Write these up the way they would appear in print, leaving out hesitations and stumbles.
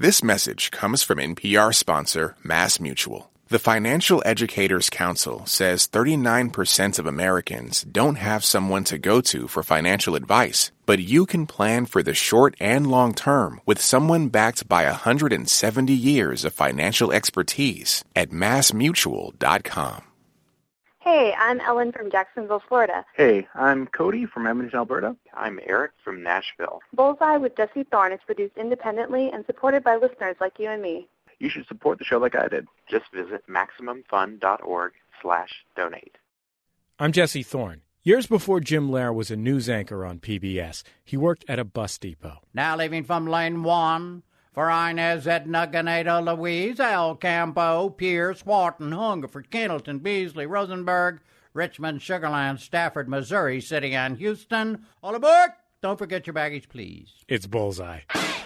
This message comes from NPR sponsor MassMutual. The Financial Educators Council says 39% of Americans don't have someone to go to for financial advice, but you can plan for the short and long term with someone backed by 170 years of financial expertise at MassMutual.com. Hey, I'm Ellen from Jacksonville, Florida. Hey, I'm Cody from Edmonton, Alberta. I'm Eric from Nashville. Bullseye with Jesse Thorne is produced independently and supported by listeners like you and me. You should support the show like I did. Just visit MaximumFun.org/donate. I'm Jesse Thorne. Years before Jim Lehrer was a news anchor on PBS, he worked at a bus depot. Now leaving from lane 1 for Inez, Edna, Ganeda, Louise, El Campo, Pierce, Wharton, Hungerford, Kendleton, Beasley, Rosenberg, Richmond, Sugar Land, Stafford, Missouri City, and Houston. All aboard! Don't forget your baggage, please. It's Bullseye.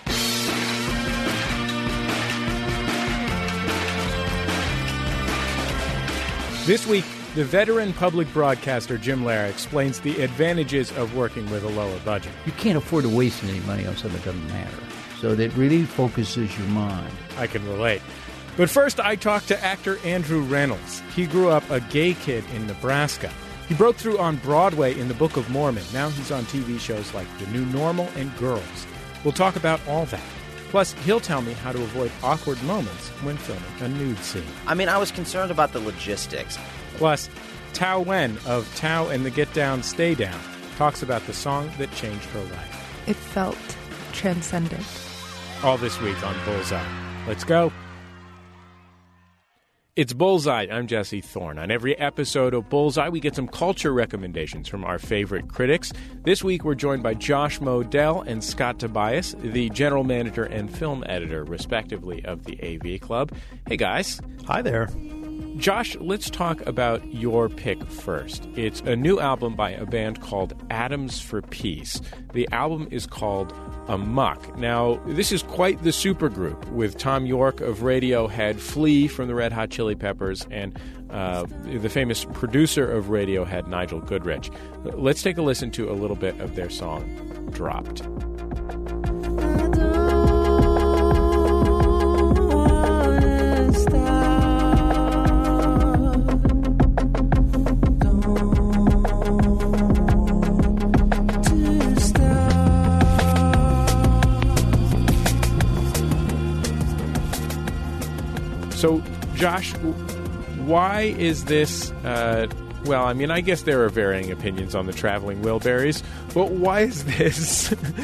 This week, the veteran public broadcaster Jim Lehrer explains the advantages of working with a lower budget. You can't afford to waste any money on something that doesn't matter. So that really focuses your mind. I can relate. But first, I talked to actor Andrew Reynolds. He grew up a gay kid in Nebraska. He broke through on Broadway in The Book of Mormon. Now he's on TV shows like The New Normal and Girls. We'll talk about all that. Plus, he'll tell me how to avoid awkward moments when filming a nude scene. I was concerned about the logistics. Plus, Tao Wen of Tao and the Get Down, Stay Down talks about the song that changed her life. It felt transcendent. All this week on Bullseye. Let's go. It's Bullseye. I'm Jesse Thorne. On every episode of Bullseye, we get some culture recommendations from our favorite critics. This week, we're joined by Josh Modell and Scott Tobias, the general manager and film editor, respectively, of the AV Club. Hey, guys. Hi there. Josh, let's talk about your pick first. It's a new album by a band called Atoms for Peace. The album is called Amok. Now, this is quite the supergroup with Tom York of Radiohead, Flea from the Red Hot Chili Peppers, and the famous producer of Radiohead, Nigel Goodrich. Let's take a listen to a little bit of their song, Dropped. So, Josh, why is this, I guess there are varying opinions on the Traveling Wilburys, but why is this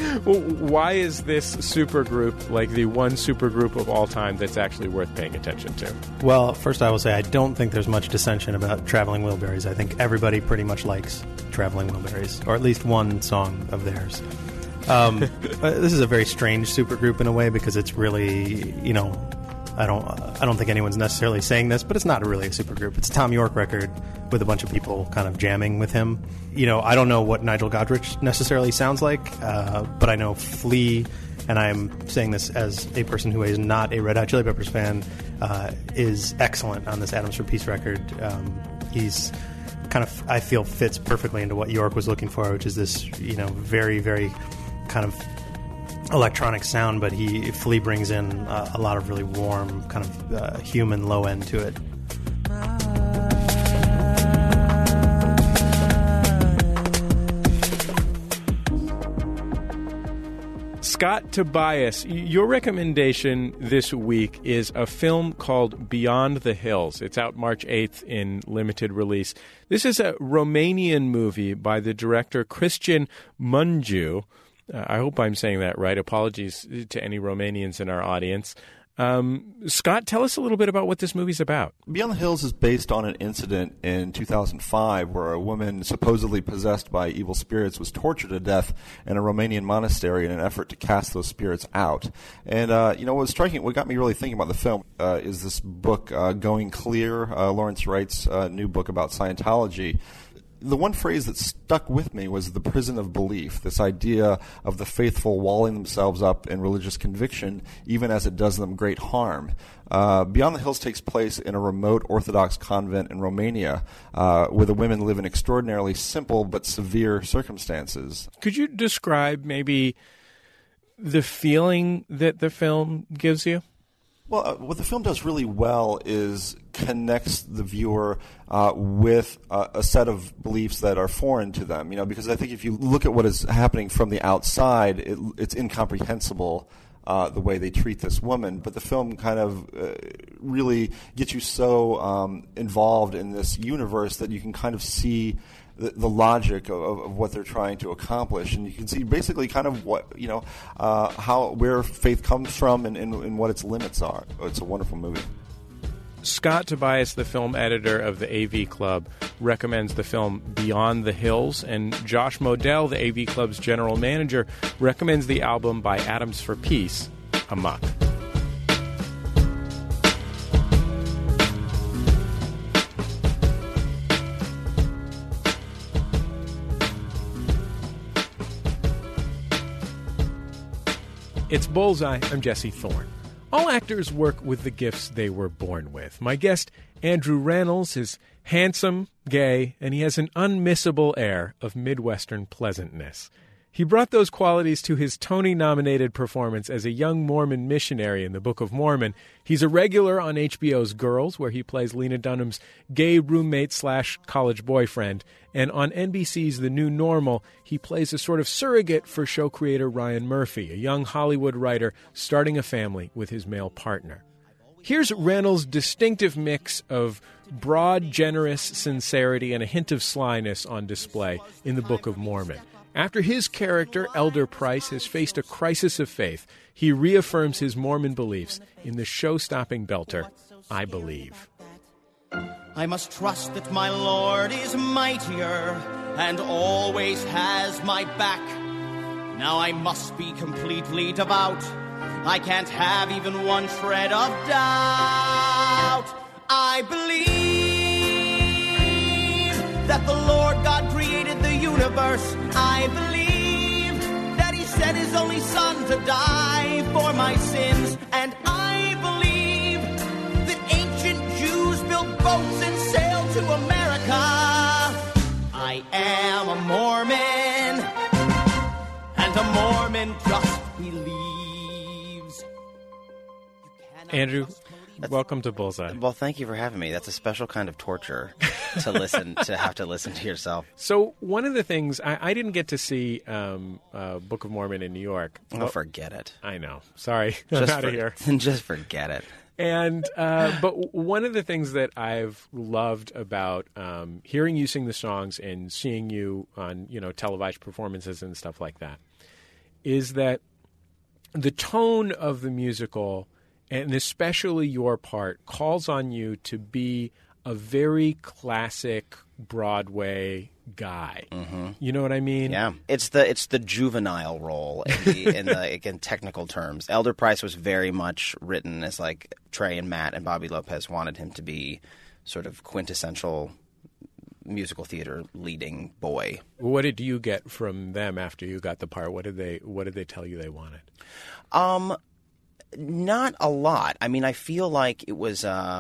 supergroup like the one supergroup of all time that's actually worth paying attention to? Well, first I will say I don't think there's much dissension about Traveling Wilburys. I think everybody pretty much likes Traveling Wilburys, or at least one song of theirs. This is a very strange supergroup in a way because it's really, I don't think anyone's necessarily saying this, but it's not really a supergroup. It's a Tom York record with a bunch of people kind of jamming with him. I don't know what Nigel Godrich necessarily sounds like, but I know Flea, and I'm saying this as a person who is not a Red Hot Chili Peppers fan, is excellent on this Atoms for Peace record. He's kind of, I feel, fits perfectly into what York was looking for, which is this, very, very kind of electronic sound, but Flea brings in a lot of really warm, kind of human low end to it. Scott Tobias, your recommendation this week is a film called Beyond the Hills. It's out March 8th in limited release. This is a Romanian movie by the director Cristian Mungiu. I hope I'm saying that right. Apologies to any Romanians in our audience. Scott, tell us a little bit about what this movie's about. Beyond the Hills is based on an incident in 2005 where a woman supposedly possessed by evil spirits was tortured to death in a Romanian monastery in an effort to cast those spirits out. And, what got me really thinking about the film is this book, Going Clear, Lawrence Wright's new book about Scientology. The one phrase that stuck with me was the prison of belief, this idea of the faithful walling themselves up in religious conviction, even as it does them great harm. Beyond the Hills takes place in a remote Orthodox convent in Romania, where the women live in extraordinarily simple but severe circumstances. Could you describe maybe the feeling that the film gives you? Well, what the film does really well is connects the viewer with a set of beliefs that are foreign to them. Because I think if you look at what is happening from the outside, it's incomprehensible the way they treat this woman. But the film kind of really gets you so involved in this universe that you can kind of see the logic of what they're trying to accomplish, and you can see basically kind of what where faith comes from and what its limits are. It's a wonderful movie. Scott Tobias, the film editor of the AV Club, recommends the film Beyond the Hills, and Josh Modell, the AV Club's general manager, recommends the album by Atoms for Peace, Amok. It's Bullseye. I'm Jesse Thorne. All actors work with the gifts they were born with. My guest, Andrew Rannells, is handsome, gay, and he has an unmissable air of Midwestern pleasantness. He brought those qualities to his Tony-nominated performance as a young Mormon missionary in the Book of Mormon. He's a regular on HBO's Girls, where he plays Lena Dunham's gay roommate/college boyfriend. And on NBC's The New Normal, he plays a sort of surrogate for show creator Ryan Murphy, a young Hollywood writer starting a family with his male partner. Here's Rannells' distinctive mix of broad, generous sincerity and a hint of slyness on display in the Book of Mormon. After his character, Elder Price, has faced a crisis of faith, he reaffirms his Mormon beliefs in the show-stopping belter, I Believe. I must trust that my Lord is mightier and always has my back. Now I must be completely devout. I can't have even one shred of doubt. I believe that the Lord God created the universe. I believe that He sent His only Son to die for my sins. And I believe that ancient Jews built boats and sailed to America. I am a Mormon, and a Mormon just believes. Andrew, welcome to Bullseye. Well, thank you for having me. That's a special kind of torture to have to listen to yourself. So one of the things, I didn't get to see Book of Mormon in New York. Oh, forget it. I know. Sorry. I'm out of here. Just forget it. And but one of the things that I've loved about hearing you sing the songs and seeing you on televised performances and stuff like that is that the tone of the musical, and especially your part, calls on you to be a very classic Broadway guy. Mm-hmm. You know what I mean? Yeah. It's the juvenile role in technical terms. Elder Price was very much written as like Trey and Matt and Bobby Lopez wanted him to be sort of quintessential musical theater leading boy. What did you get from them after you got the part? What did they tell you they wanted? Not a lot. I mean, I feel like it was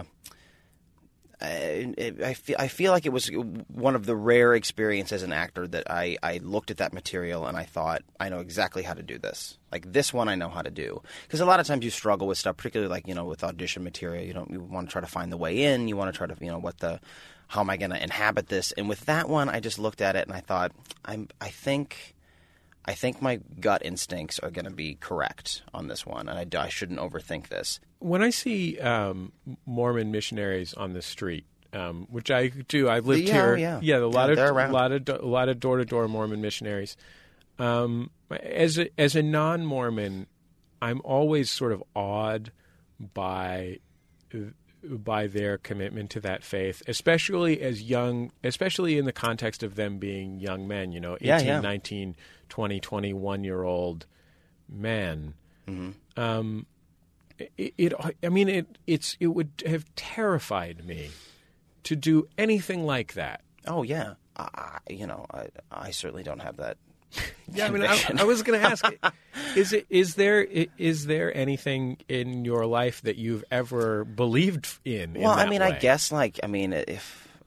I feel like it was one of the rare experiences as an actor that I looked at that material and I thought, I know exactly how to do this. Like this one I know how to do. Because a lot of times you struggle with stuff, particularly like, with audition material. You want to try to find the way in. You want to try to, how am I going to inhabit this? And with that one, I just looked at it and I thought, I think my gut instincts are going to be correct on this one, and I shouldn't overthink this. When I see Mormon missionaries on the street, which I do, I've lived here. Yeah, a lot of door-to-door Mormon missionaries. As a non-Mormon, I'm always sort of awed by their commitment to that faith, especially in the context of them being young men, 18, 19, 20, 21-year-old men. Mm-hmm. It would have terrified me to do anything like that. Oh, yeah. I certainly don't have that. Yeah, I was going to ask, is there anything in your life that you've ever believed in? Well, that way? I guess if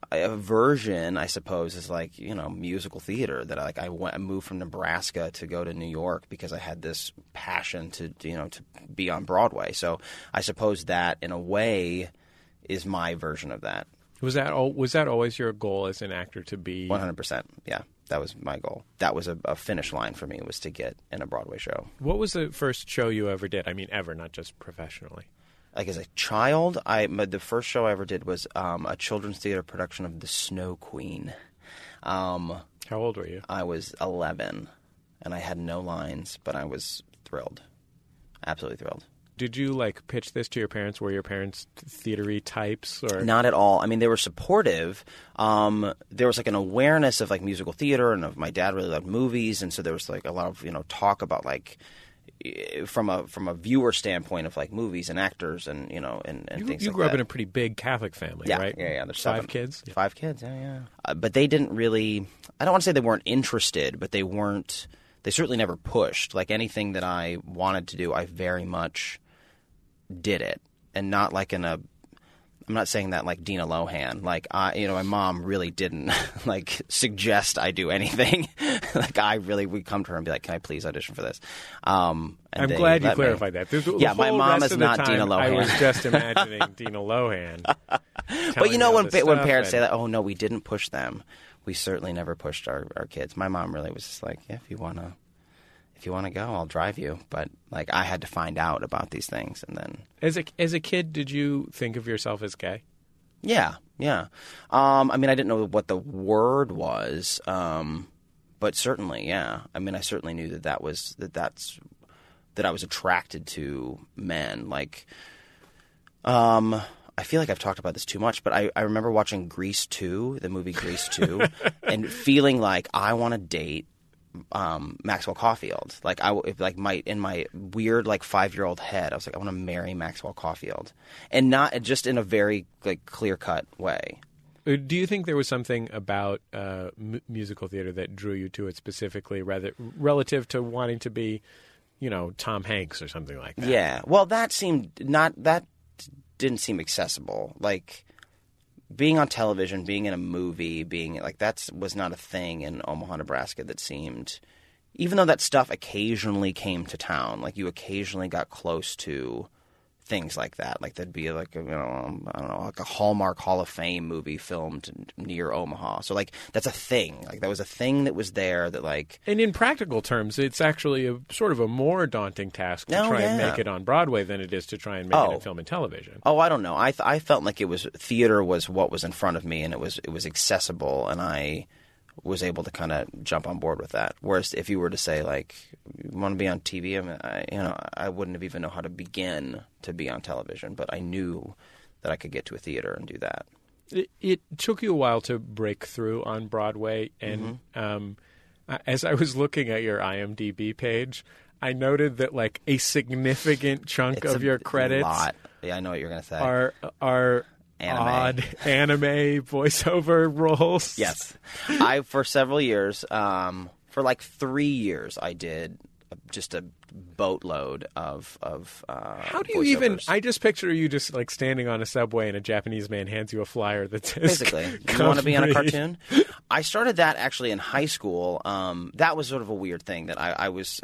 a version, I suppose, is like, musical theater that I moved from Nebraska to go to New York because I had this passion to be on Broadway. So I suppose that in a way is my version of that. Was that always your goal as an actor to be? 100%. Yeah. That was my goal. That was a finish line for me, was to get in a Broadway show. What was the first show you ever did? I mean, ever, not just professionally. Like as a child, the first show I ever did was a children's theater production of The Snow Queen. How old were you? I was 11, and I had no lines, but I was thrilled. Absolutely thrilled. Did you pitch this to your parents? Were your parents theater-y types? Or? Not at all. I mean, they were supportive. There was an awareness of musical theater, and of my dad really loved movies, and so there was a lot of talk about from a viewer standpoint of movies and actors and things like that. You grew up in a pretty big Catholic family, right? Yeah. There's 5 kids. 5 kids. Yeah. But they didn't really. I don't want to say they weren't interested, but they weren't. They certainly never pushed. Anything that I wanted to do, I very much did it, and not in a. I'm not saying that like Dina Lohan. My mom really didn't suggest I do anything. We'd come to her and be like, "Can I please audition for this?" I'm glad you clarified that. Yeah, my mom is not Dina Lohan. I was just imagining Dina Lohan. But when parents say that, "Oh no, we didn't push them," we certainly never pushed our kids. My mom really was just like, "Yeah, if you want to go, I'll drive you." But I had to find out about these things, and then as a kid, did you think of yourself as gay? Yeah. I mean, I didn't know what the word was, but certainly, yeah. I mean, I certainly knew that I was attracted to men. I feel like I've talked about this too much, but I remember watching Grease 2, the movie Grease 2, and feeling like I want to date Maxwell Caulfield. In my weird 5-year-old head, I was like, I want to marry Maxwell Caulfield, and not just in a very clear-cut way. Do you think there was something about musical theater that drew you to it specifically, rather relative to wanting to be, Tom Hanks or something like that? Yeah. Well, that didn't seem accessible. Being on television, being in a movie, that was not a thing in Omaha, Nebraska that seemed, even though that stuff occasionally came to town, you occasionally got close to things like that. There'd be I don't know, a Hallmark Hall of Fame movie filmed near Omaha. So that's a thing. That was a thing that was there that And in practical terms, it's actually a sort of a more daunting task to try and make it on Broadway than it is to try and make it in film and television. Oh, I don't know. I felt like theater was what was in front of me, and it was accessible, and I was able to kind of jump on board with that. Whereas if you were to say you want to be on TV, I wouldn't have even know how to begin to be on television, but I knew that I could get to a theater and do that. It took you a while to break through on Broadway, and as I was looking at your IMDb page, I noted that a significant chunk of your credits, yeah, I know what you're going to say, are odd anime voiceover roles. Yes. For several years, for 3 years, I did just a boatload of How do you voiceovers. even? I just picture you just standing on a subway and a Japanese man hands you a flyer that says, basically, you want to be on a cartoon? I started that actually in high school. That was sort of a weird thing that I was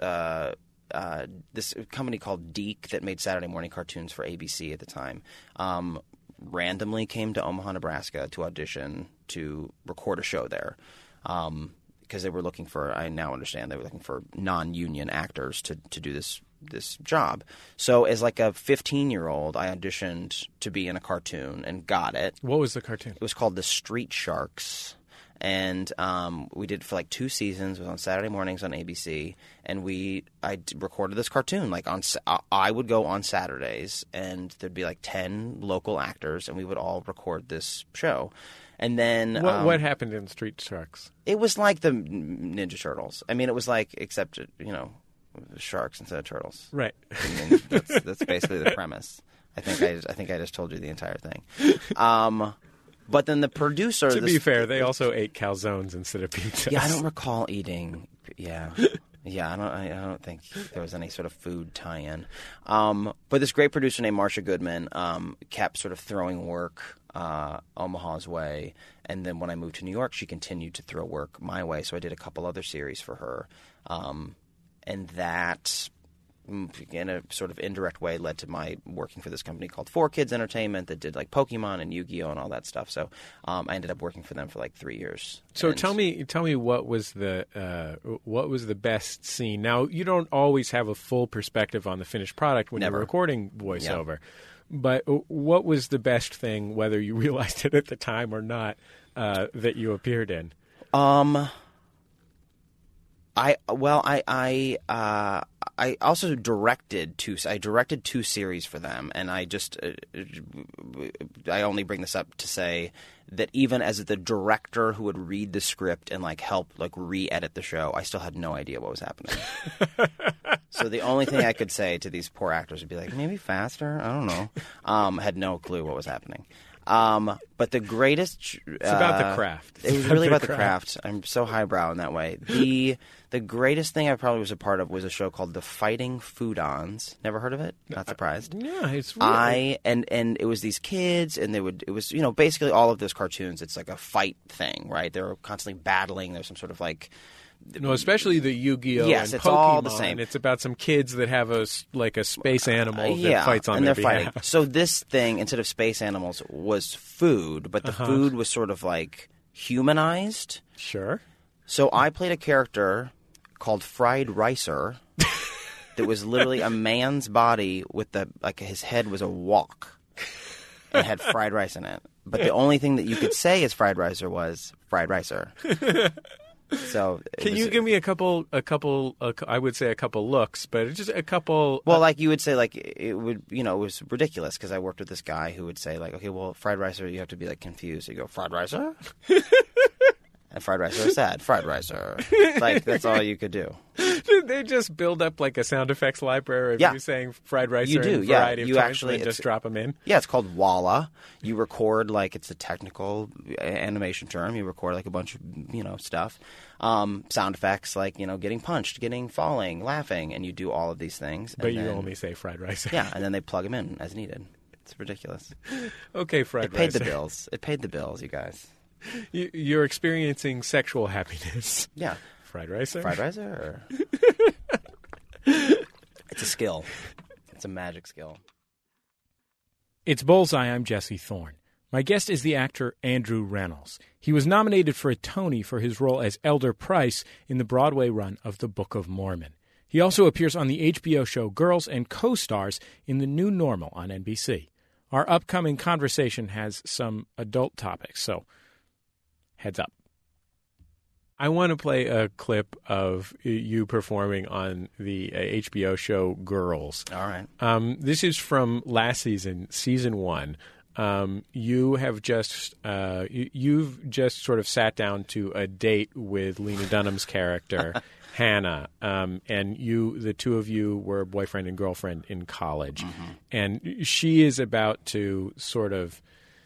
this company called Deke that made Saturday morning cartoons for ABC at the time. Randomly came to Omaha, Nebraska to audition to record a show there because they were looking for, I now understand, they were looking for non-union actors to do this job. So as a 15-year-old, I auditioned to be in a cartoon and got it. What was the cartoon? It was called The Street Sharks. And we did it for 2 seasons. It was on Saturday mornings on ABC, and I recorded this cartoon. I would go on Saturdays, and there'd be 10 local actors, and we would all record this show. And then what happened in Street Sharks? It was like the Ninja Turtles. I mean, it was except sharks instead of turtles. Right. I mean, that's basically the premise. I think I just told you the entire thing. But then the producer... To be fair, they also ate calzones instead of pizzas. Yeah, I don't recall eating... Yeah. Yeah, I don't think there was any sort of food tie-in. But this great producer named Marcia Goodman kept sort of throwing work Omaha's way. And then when I moved to New York, she continued to throw work my way. So I did a couple other series for her. And that, in a sort of indirect way, led to my working for this company called 4Kids Entertainment that did like Pokemon and Yu-Gi-Oh! And all that stuff. So I ended up working for them for like 3 years. So tell me what was the best scene? Now, you don't always have a full perspective on the finished product when you're recording voiceover. Yeah. But what was the best thing, whether you realized it at the time or not, that you appeared in? I also directed two series for them, and I only bring this up to say that even as the director who would read the script and like help like re-edit the show, I still had no idea what was happening. So the only thing I could say to these poor actors would be like, maybe faster, I don't know. Had no clue what was happening. But the greatest... It's about the craft. It was really about the craft. I'm so highbrow in that way. The greatest thing I probably was a part of was a show called The Fighting Foodons. Never heard of it? Not surprised. Yeah, it's really... And it was these kids, and it was, you know, basically all of those cartoons, it's like a fight thing, right? They were constantly battling. There's some sort of like... No, especially the Yu-Gi-Oh! Yes, and it's Pokemon. all the same. It's about some kids that have a space animal that fights on and their they're behalf. Fighting. So this thing, instead of space animals, was food, but the food was sort of like humanized. Sure. So I played a character called Fried Ricer that was literally a man's body with his head was a wok and had fried rice in it. But the only thing that you could say as Fried Ricer was Fried Ricer. So can you give me a couple? I would say a couple looks, but just a couple. Well, like you would say, like it would, you know, it was ridiculous because I worked with this guy who would say, like, okay, well, Fried Ricer, you have to be like confused. You go, Fried Ricer, and Fried Ricer is sad. Fried Ricer, like that's all you could do. Did they just build up like a sound effects library of you saying Fried Ricer? You do, in a variety of you times actually and just drop them in. Yeah, it's called Walla. You record like it's a technical animation term. You record like a bunch of stuff, sound effects like getting punched, falling, laughing, and you do all of these things. But you only say Fried Ricer. Yeah, and then they plug them in as needed. It's ridiculous. Okay, Fried Ricer. It paid the bills. It paid the bills, you guys. You're experiencing sexual happiness. Yeah. Fried Ricer? Fried Ricer? It's a skill. It's a magic skill. It's Bullseye. I'm Jesse Thorne. My guest is the actor Andrew Rannells. He was nominated for a Tony for his role as Elder Price in the Broadway run of The Book of Mormon. He also appears on the HBO show Girls and co-stars in The New Normal on NBC. Our upcoming conversation has some adult topics, so heads up. I want to play a clip of you performing on the HBO show Girls. All right. This is from last season, season 1. You've just sort of sat down to a date with Lena Dunham's character, Hannah, and the two of you were boyfriend and girlfriend in college, and she is about to sort of,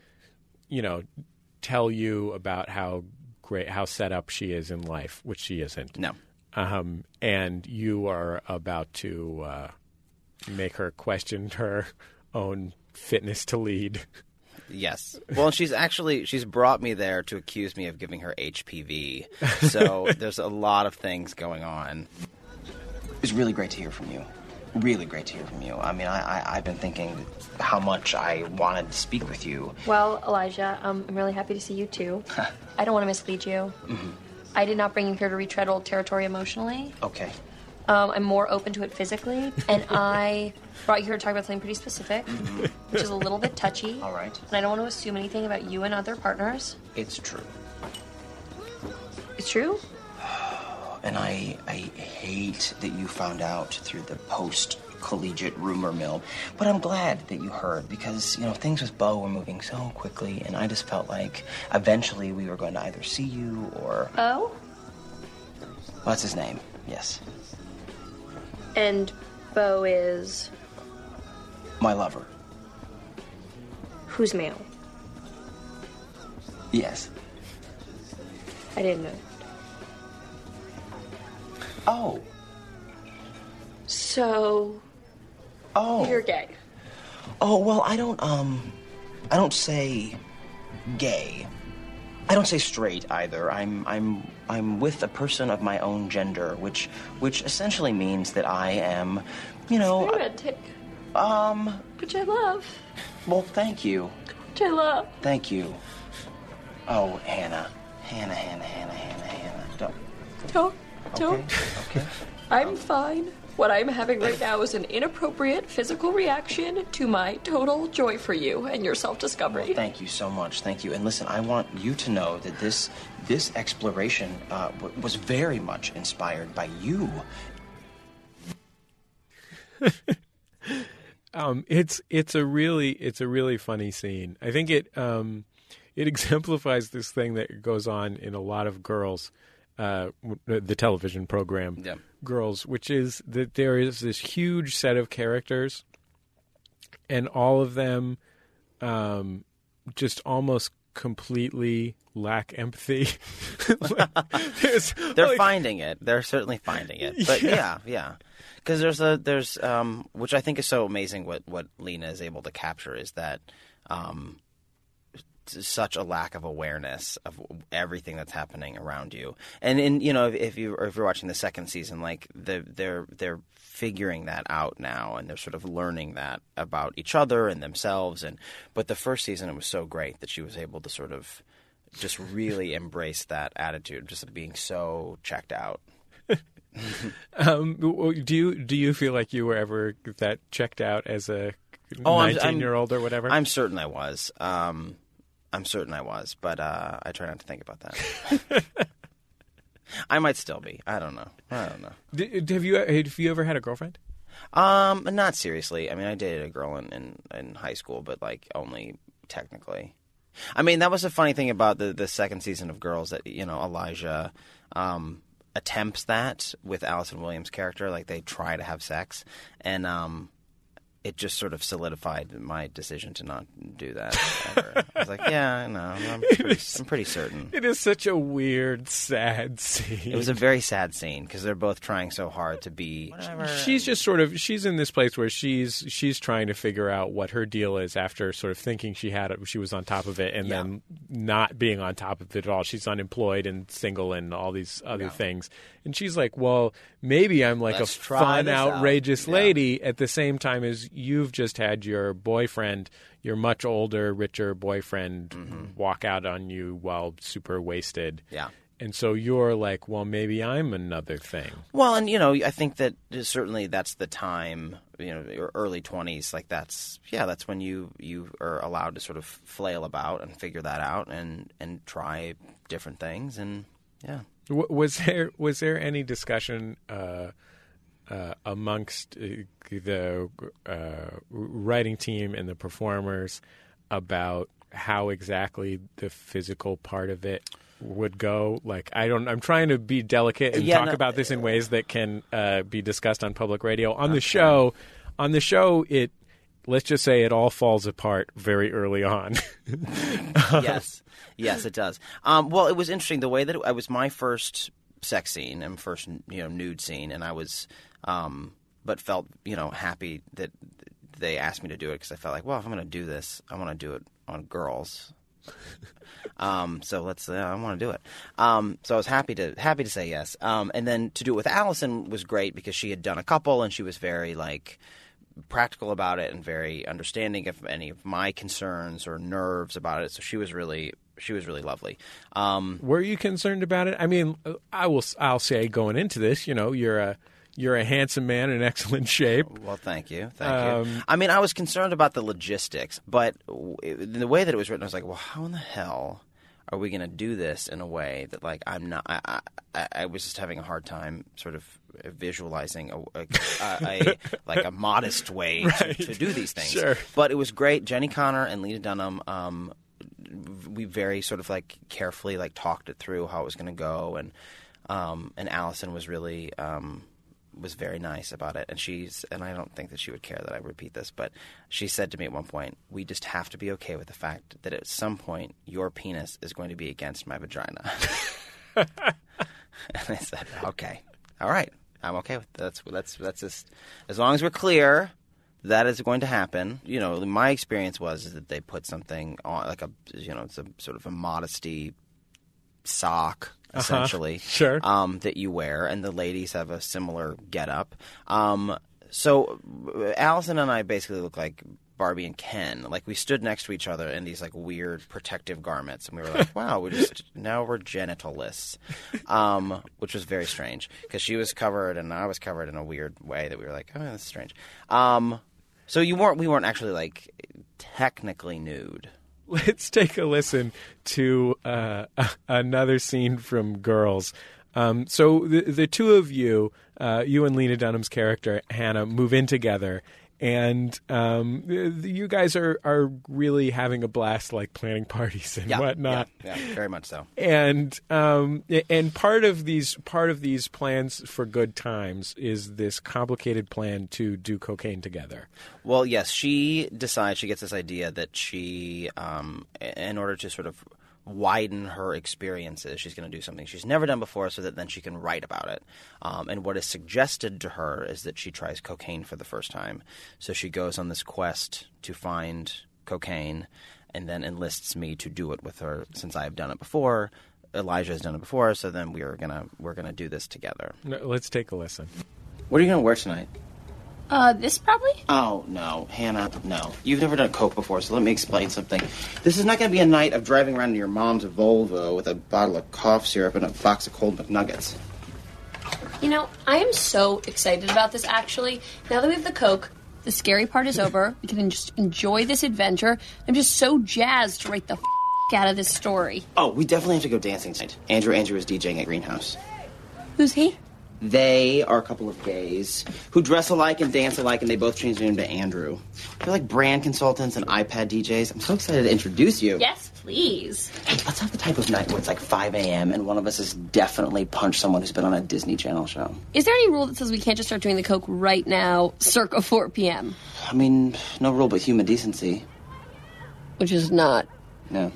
tell you about how set up she is in life, which she isn't. No. And you are about to make her question her own fitness to lead. Yes. Well, she's brought me there to accuse me of giving her HPV. So there's a lot of things going on. It was really great to hear from you. Really great to hear from you. I mean, I've been thinking how much I wanted to speak with you. Well, Elijah, I'm really happy to see you too. I don't want to mislead you. Mm-hmm. I did not bring you here to retread old territory emotionally. Okay. I'm more open to it physically, and I brought you here to talk about something pretty specific, which is a little bit touchy. All right. And I don't want to assume anything about you and other partners. It's true. It's true? And I hate that you found out through the post-collegiate rumor mill. But I'm glad that you heard because, things with Bo were moving so quickly, and I just felt like eventually we were going to either see you or... Bo? Well, that's his name, yes. And Bo is... My lover. Who's male? Yes. I didn't know. Oh. So... Oh. You're gay. Oh, well, I don't say gay. I don't say straight either. I'm with a person of my own gender, which essentially means that I am, romantic. Which I love. Well, thank you. Which I love. Thank you. Oh, Hannah. Don't. Don't. Okay. I'm fine. What I'm having right now is an inappropriate physical reaction to my total joy for you and your self-discovery. Well, thank you so much. Thank you. And listen, I want you to know that this exploration was very much inspired by you. It's a really funny scene. I think it exemplifies this thing that goes on in a lot of Girls, the television program Girls, which is that there is this huge set of characters, and all of them just almost completely lack empathy. They're finding it. They're certainly finding it. But yeah. Because there's which I think is so amazing what Lena is able to capture is that such a lack of awareness of everything that's happening around you. And if you're watching the second season, like they're figuring that out now, and they're sort of learning that about each other and themselves. But the first season, it was so great that she was able to sort of just really embrace that attitude, just being so checked out. Do you feel like you were ever that checked out as a 19-year-old or whatever? I'm certain I was. But I try not to think about that. I might still be. I don't know. Have you ever had a girlfriend? Not seriously. I mean, I dated a girl in high school, but like only technically. I mean, that was the funny thing about the second season of Girls, that Elijah attempts that with Allison Williams' character. Like, they try to have sex, and it just sort of solidified my decision to not do that ever. I was like, yeah, no, I'm pretty certain. It is such a weird, sad scene. It was a very sad scene because they're both trying so hard to be whatever. She's just she's in this place where she's trying to figure out what her deal is after sort of thinking she was on top of it and then not being on top of it at all. She's unemployed and single and all these other things. And she's like, well, maybe I'm like Let's a fun, outrageous out. lady at the same time as you've just had your boyfriend, your much older, richer boyfriend, walk out on you while super wasted. Yeah. And so you're like, well, maybe I'm another thing. Well, and, I think that certainly that's the time, your early 20s, like that's when you are allowed to sort of flail about and figure that out and try different things. And, yeah. Was there any discussion amongst the writing team and the performers about how exactly the physical part of it would go? Like, I'm trying to be delicate and talk about this in ways that can be discussed on public radio. On the show, let's just say it all falls apart very early on. Yes, it does. Well, it was interesting the way that it was my first sex scene and first nude scene, and I was but felt happy that they asked me to do it because I felt like, well, if I'm going to do this, I want to do it on girls. So I want to do it. So I was happy to say yes. And then to do it with Allison was great because she had done a couple and she was very practical about it and very understanding of any of my concerns or nerves about it. So she was really lovely. Were you concerned about it? I mean, I'll say going into this, you're a handsome man in excellent shape. Well, thank you. I mean, I was concerned about the logistics, but the way that it was written, I was like, well, how in the hell are we going to do this in a way that, like, I'm not? I was just having a hard time sort of visualizing a modest way to do these things. Sure. But it was great. Jenny Connor and Lena Dunham. We very sort of carefully talked it through how it was going to go, and Allison was really was very nice about it, and I don't think that she would care that I repeat this, but she said to me at one point, we just have to be okay with the fact that at some point your penis is going to be against my vagina. And I said, okay, all right, I'm okay with that. That's just, as long as we're clear that is going to happen. You know, my experience was that they put something on, like it's a sort of a modesty sock, essentially, sure, that you wear, and the ladies have a similar getup. So Allison and I basically look like Barbie and Ken. Like, we stood next to each other in these like weird protective garments, and we were like, "Wow, now we're genitalless," which was very strange because she was covered and I was covered in a weird way that we were like, "Oh, that's strange." So we weren't actually like technically nude. Let's take a listen to another scene from Girls. So the two of you, you and Lena Dunham's character, Hannah, move in together. And you guys are really having a blast, like planning parties and whatnot. Yeah, very much so. And part of these plans for good times is this complicated plan to do cocaine together. Well, yes, she gets this idea that she, in order to sort of widen her experiences, she's going to do something she's never done before so that then she can write about it. And what is suggested to her is that she tries cocaine for the first time. So she goes on this quest to find cocaine and then enlists me to do it with her since I have done it before. Elijah has done it before, so then we're gonna do this together. No, let's take a listen. What are you going to wear tonight? This probably? Oh, no. Hannah, no. You've never done coke before, so let me explain something. This is not going to be a night of driving around in your mom's Volvo with a bottle of cough syrup and a box of cold McNuggets. You know, I am so excited about this, actually. Now that we have the coke, the scary part is over. We can just enjoy this adventure. I'm just so jazzed to write the out of this story. Oh, we definitely have to go dancing tonight. Andrew is DJing at Greenhouse. Who's he? They are a couple of gays who dress alike and dance alike, and they both changed their name to Andrew. They're like brand consultants and iPad DJs. I'm so excited to introduce you. Yes, please. Hey, let's have the type of night where it's like 5 a.m. and one of us has definitely punched someone who's been on a Disney Channel show. Is there any rule that says we can't just start doing the coke right now, circa 4 p.m.? I mean, no rule but human decency. Which is not. No.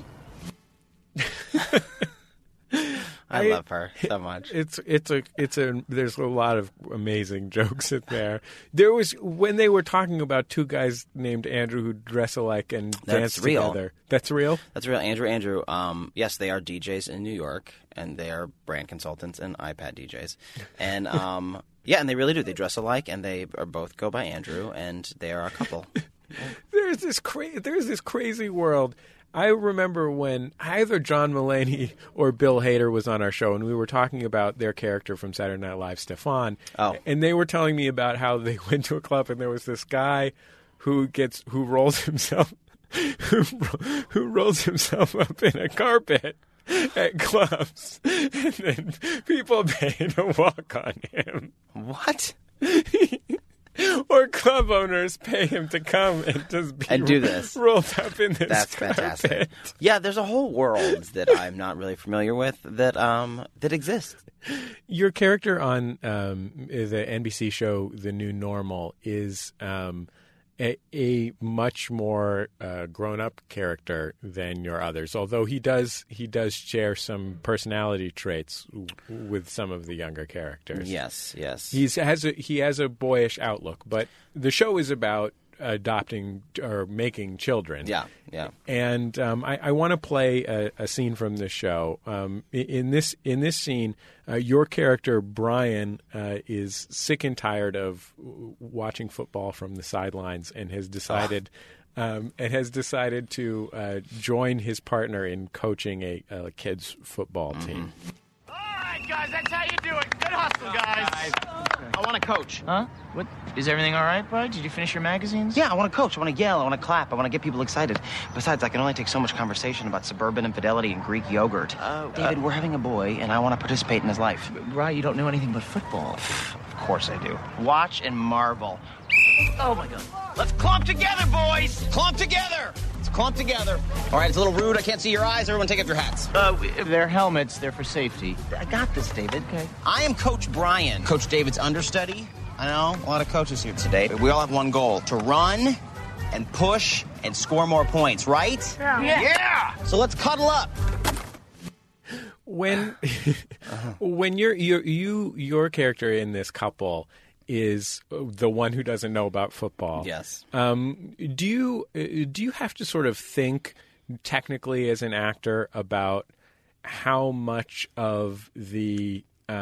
I love her so much. There's a lot of amazing jokes in there. There was, when they were talking about two guys named Andrew who dress alike and dance together. That's real? That's real. Andrew. Yes, they are DJs in New York, and they are brand consultants and iPad DJs. And yeah, and they really do. They dress alike, and they are both go by Andrew, and they are a couple. There's this crazy world. I remember when either John Mulaney or Bill Hader was on our show, and we were talking about their character from Saturday Night Live, Stefan. Oh. And they were telling me about how they went to a club, and there was this guy who rolls himself up in a carpet at clubs, and then people pay to walk on him. What? Or club owners pay him to come and just be do this. Rolled up in this That's carpet. fantastic. Yeah, there's a whole world that I'm not really familiar with that exists. Your character on the NBC show The New Normal is a much more grown-up character than your others, although he does share some personality traits with some of the younger characters. Yes. He has a boyish outlook, but the show is about adopting or making children. Yeah. And I want to play a scene from the show. In this scene, your character Brian is sick and tired of watching football from the sidelines and has decided to join his partner in coaching a kids football team. All right, guys, that's how you do it. Good hustle, guys. I want to coach. Huh? What? Is everything all right, bud? Did you finish your magazines? Yeah, I want to coach. I want to yell. I want to clap. I want to get people excited. Besides, I can only take so much conversation about suburban infidelity and Greek yogurt. David, we're having a boy, and I want to participate in his life. Right, you don't know anything but football. Of course I do. Watch and marvel. Oh, my God. Let's clump together, boys. Clump together. Let's clump together. All right, it's a little rude. I can't see your eyes. Everyone take off your hats. They're helmets. They're for safety. I got this, David. Okay. I am Coach Brian. Coach David's understudy. I know, a lot of coaches here today. We all have one goal, to run and push and score more points, right? Yeah. So let's cuddle up. When your character in this couple is the one who doesn't know about football. Yes. Do you have to sort of think technically as an actor about how much of the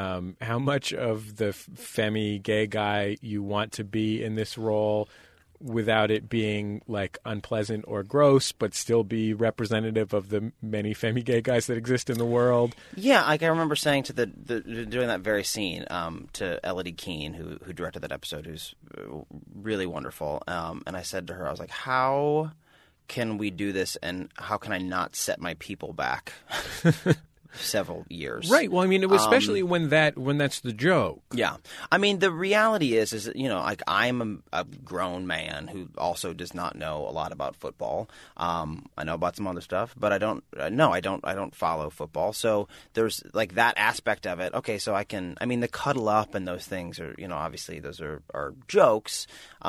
femi gay guy you want to be in this role without it being like unpleasant or gross, but still be representative of the many femi gay guys that exist in the world? Yeah, like I remember saying to during that very scene to Elodie Keene, who directed that episode, who's really wonderful, and I said to her, I was like, how can we do this, and how can I not set my people back several years? Right. Well, I mean, it was especially when that's the joke. Yeah. I mean, the reality is like I'm a grown man who also does not know a lot about football. I know about some other stuff, but I don't follow football. So there's like that aspect of it. Okay, so the cuddle up and those things are, obviously those are jokes.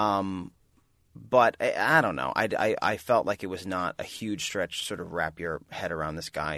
But I don't know. I felt like it was not a huge stretch to sort of wrap your head around this guy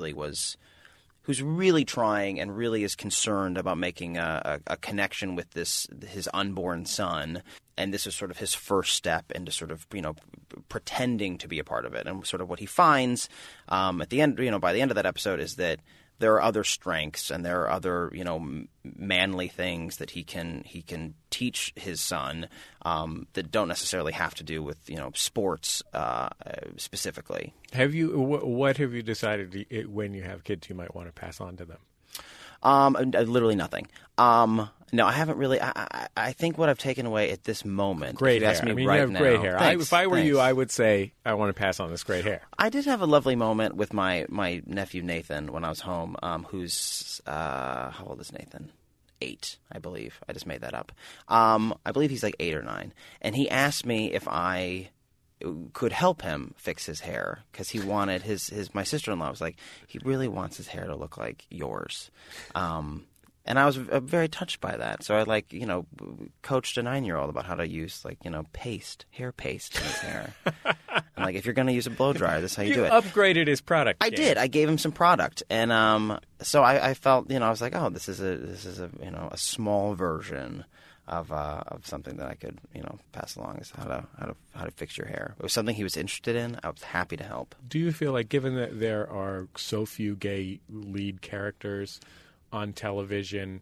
who's really trying and really is concerned about making a connection with his unborn son. And this is sort of his first step into sort of, pretending to be a part of it. And sort of what he finds at the end, by the end of that episode is that there are other strengths and there are other, manly things that he can teach his son that don't necessarily have to do with, sports specifically. What have you decided when you have kids you might want to pass on to them? Literally nothing. No, I haven't really. I think what I've taken away at this moment. Great hair. You have great hair. Thanks, if I were you, I would say I want to pass on this great hair. I did have a lovely moment with my nephew Nathan when I was home. Who's how old is Nathan? 8, I believe. I just made that up. I believe he's like 8 or 9, and he asked me if I could help him fix his hair because he wanted my sister-in-law was like, he really wants his hair to look like yours. And I was very touched by that. So I coached a 9-year-old about how to use hair paste in his hair. And if you're going to use a blow dryer, this is how you do it. You upgraded his product. I did. I gave him some product, and so I felt I was like, oh, this is a small version of something that I could pass along as how to fix your hair. It was something he was interested in. I was happy to help. Do you feel like, given that there are so few gay lead characters on television,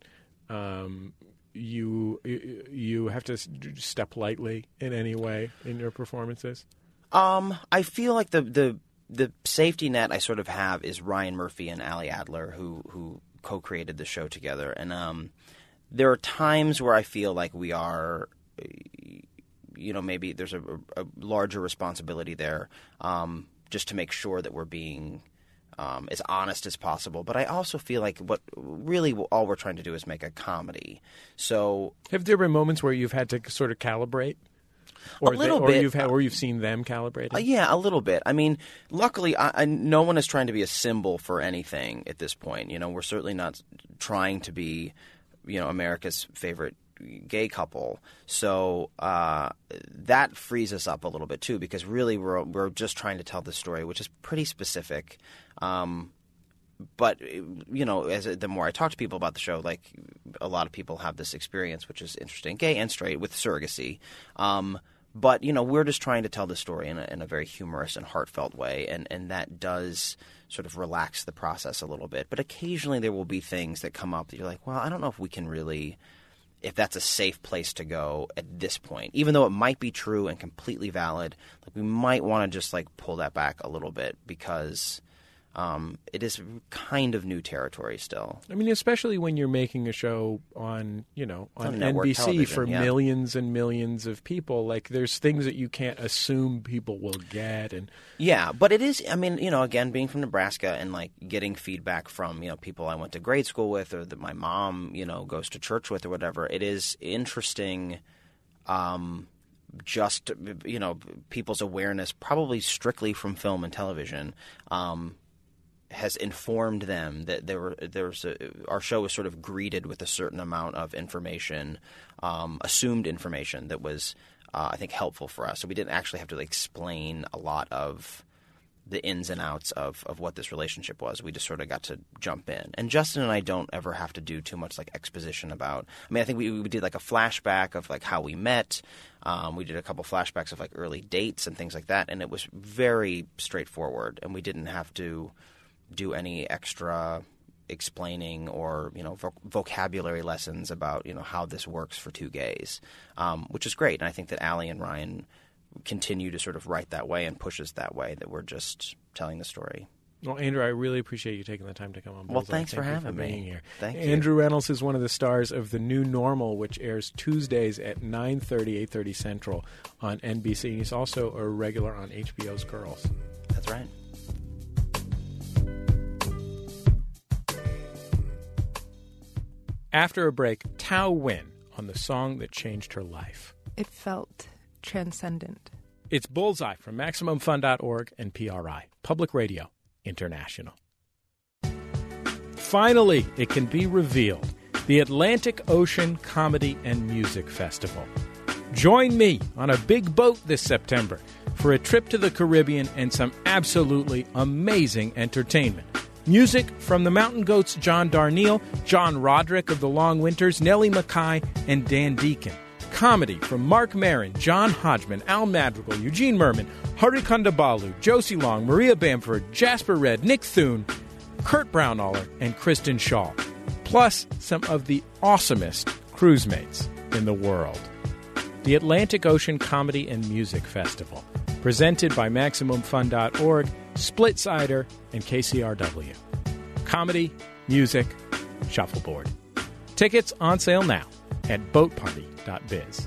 you have to step lightly in any way in your performances? I feel like the safety net I sort of have is Ryan Murphy and Ali Adler, who co-created the show together, and there are times where I feel like we are, maybe there's a larger responsibility there, just to make sure that we're being as honest as possible. But I also feel like all we're trying to do is make a comedy. So, have there been moments where you've had to sort of calibrate? Or you've seen them calibrated? Yeah, a little bit. I mean, luckily, no one is trying to be a symbol for anything at this point. We're certainly not trying to be, America's favorite gay couple. So that frees us up a little bit too, because really we're just trying to tell the story, which is pretty specific. But the more I talk to people about the show, like a lot of people have this experience, which is interesting, gay and straight, with surrogacy. But we're just trying to tell the story in a very humorous and heartfelt way, and that does sort of relax the process a little bit. But occasionally there will be things that come up that you're like, well, I don't know if we can really, if that's a safe place to go at this point, even though it might be true and completely valid. Like, we might want to just pull that back a little bit because it is kind of new territory still. I mean, especially when you're making a show on NBC for millions and millions of people. Like, there's things that you can't assume people will get. And yeah, but it is. I mean, again, being from Nebraska and getting feedback from people I went to grade school with or that my mom goes to church with or whatever. It is interesting. Just people's awareness, probably strictly from film and television, has informed them that our show was sort of greeted with a certain amount of information, assumed information that was, I think, helpful for us. So we didn't actually have to explain a lot of the ins and outs of what this relationship was. We just sort of got to jump in. And Justin and I don't ever have to do too much like exposition about. I mean, I think we did like a flashback of like how we met. We did a couple flashbacks of like early dates and things like that, and it was very straightforward. And we didn't have to do any extra explaining or vocabulary lessons about how this works for two gays, which is great. And I think that Allie and Ryan continue to sort of write that way and push us that way, that we're just telling the story. Well, Andrew, I really appreciate you taking the time to come on. Well, thanks for having me. Being here. Thank you. Andrew Reynolds is one of the stars of The New Normal, which airs Tuesdays at 9:30, 8:30 Central on NBC. And he's also a regular on HBO's Girls. That's right. After a break, Tao Winn on the song that changed her life. It felt transcendent. It's Bullseye from MaximumFun.org and PRI, Public Radio International. Finally, it can be revealed. The Atlantic Ocean Comedy and Music Festival. Join me on a big boat this September for a trip to the Caribbean and some absolutely amazing entertainment. Music from the Mountain Goats' John Darnielle, John Roderick of the Long Winters, Nellie Mackay, and Dan Deacon. Comedy from Mark Maron, John Hodgman, Al Madrigal, Eugene Merman, Hari Kondabolu, Josie Long, Maria Bamford, Jasper Redd, Nick Thune, Kurt Braunohler, and Kristen Shaw. Plus some of the awesomest cruise mates in the world. The Atlantic Ocean Comedy and Music Festival. Presented by MaximumFun.org, Splitsider, and KCRW. Comedy, music, shuffleboard. Tickets on sale now at boatparty.biz.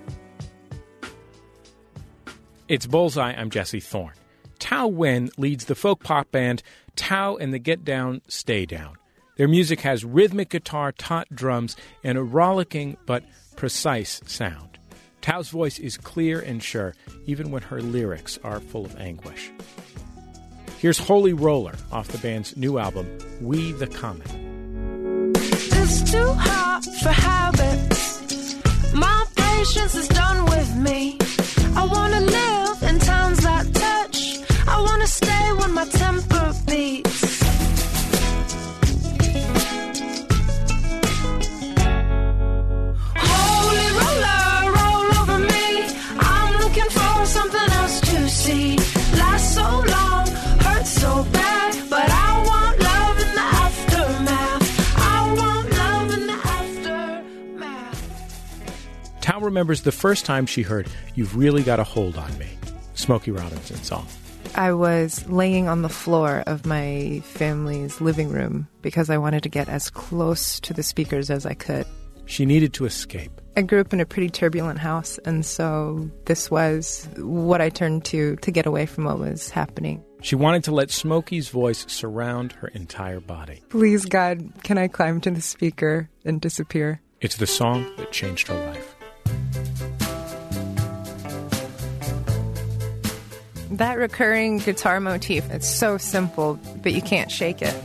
It's Bullseye. I'm Jesse Thorne. Tao Winn leads the folk pop band Tao and the Get Down, Stay Down. Their music has rhythmic guitar, taut drums, and a rollicking but precise sound. Tao's voice is clear and sure, even when her lyrics are full of anguish. Here's Holy Roller off the band's new album, We the Comet. It's too hot for habits. My patience is done with me. I want to live in towns that touch. I want to stay when my temper beats. Holy roller, roll over me. I'm looking for something else to see. Last so long, hurt so bad, but I want love in the aftermath. I want love in the aftermath. Tao remembers the first time she heard You've Really Got a Hold on Me, Smokey Robinson's song. I was laying on the floor of my family's living room because I wanted to get as close to the speakers as I could. She needed to escape. I grew up in a pretty turbulent house, and so this was what I turned to get away from what was happening. She wanted to let Smokey's voice surround her entire body. Please, God, can I climb to the speaker and disappear? It's the song that changed her life. That recurring guitar motif, it's so simple, but you can't shake it.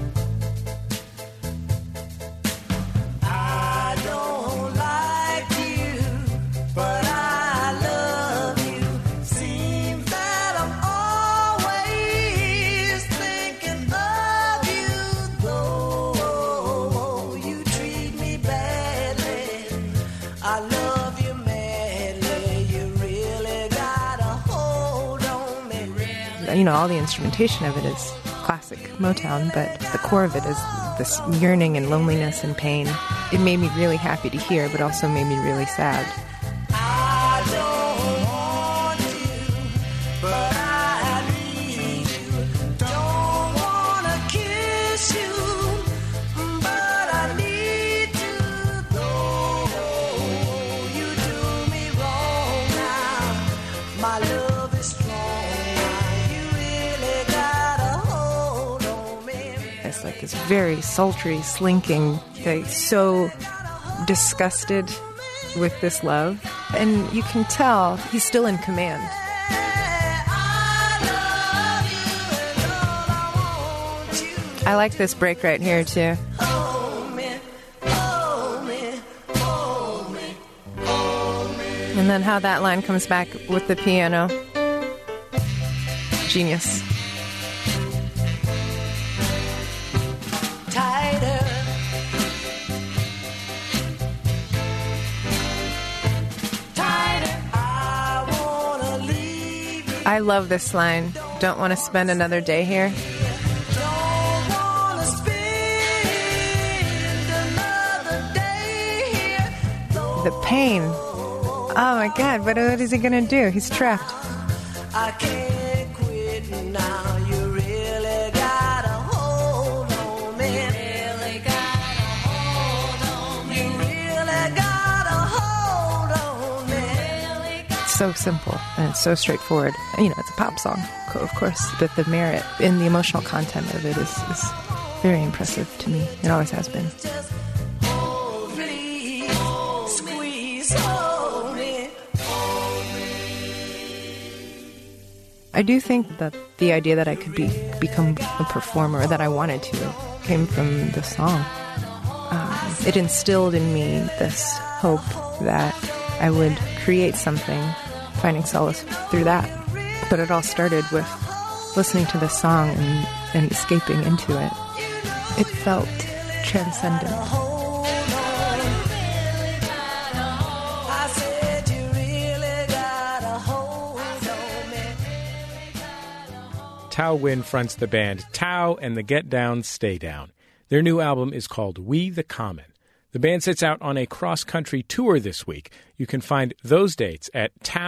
I don't like you, but I love you. Seems that I'm always thinking of you, though you treat me badly. I love you madly. You really got a hold on me. All the instrumentation of it is classic Motown, but the core of it is this yearning and loneliness and pain. It made me really happy to hear, but also made me really sad. I don't want you, but I need you. Don't want to kiss you, but I need to, though you do me wrong now. My love is strong now. You really got a hold on me. It's like this very sultry, slinking, like so disgusted with this love. And you can tell he's still in command. I like this break right here, too. And then how that line comes back with the piano. Genius. I love this line. Don't want to spend another day here. The pain. Oh my God, what is he going to do? He's trapped. I can't quit now. You really got a hold on me. Really got a hold on me. You really got a hold on me. It's so simple and it's so straightforward. You know, it's a pop song, of course, but the merit in the emotional content of it is very impressive to me. It always has been. I do think that the idea that I could become a performer, that I wanted to, came from the song. It instilled in me this hope that I would create something, finding solace through that. But it all started with listening to the song and escaping into it. It felt transcendent. Tao Wynn fronts the band Tao and the Get Down, Stay Down. Their new album is called We the Common. The band sets out on a cross-country tour this week. You can find those dates at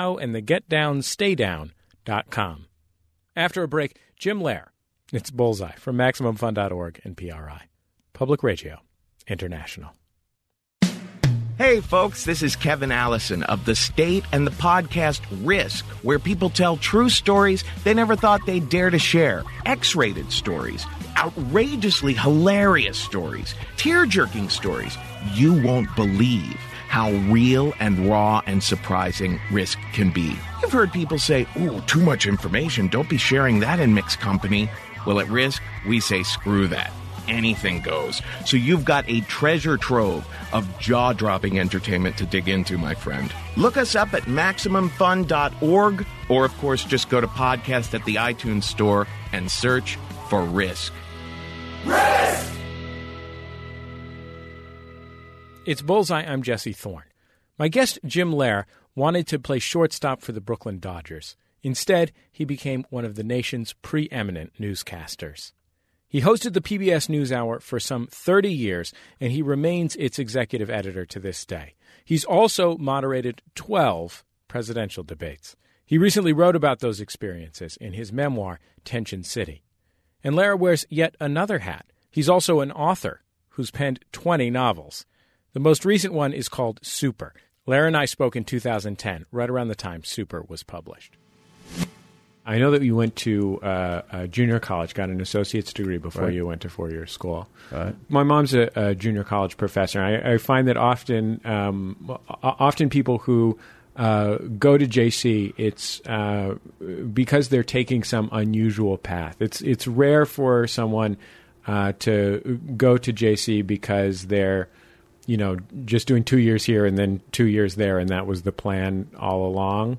taoandthegetdownstaydown.com. After a break, Jim Lehrer. It's Bullseye from MaximumFun.org and PRI. Public Radio International. Hey, folks, this is Kevin Allison of The State and the podcast Risk, where people tell true stories they never thought they'd dare to share. X-rated stories, outrageously hilarious stories, tear-jerking stories. You won't believe how real and raw and surprising Risk can be. You've heard people say, ooh, too much information, don't be sharing that in mixed company. Well, at Risk, we say screw that. Anything goes. So you've got a treasure trove of jaw-dropping entertainment to dig into, my friend. Look us up at MaximumFun.org, or, of course, just go to podcast at the iTunes store and search for Risk. Risk! It's Bullseye. I'm Jesse Thorne. My guest, Jim Lehrer, wanted to play shortstop for the Brooklyn Dodgers. Instead, he became one of the nation's preeminent newscasters. He hosted the PBS NewsHour for some 30 years, and he remains its executive editor to this day. He's also moderated 12 presidential debates. He recently wrote about those experiences in his memoir, Tension City. And Lehrer wears yet another hat. He's also an author who's penned 20 novels. The most recent one is called Super. Lehrer and I spoke in 2010, right around the time Super was published. I know that you went to a junior college, got an associate's degree before you went to four-year school. Right. My mom's a junior college professor. I find that often people who go to JC, it's because they're taking some unusual path. It's rare for someone to go to JC because they're, just doing 2 years here and then 2 years there, and that was the plan all along.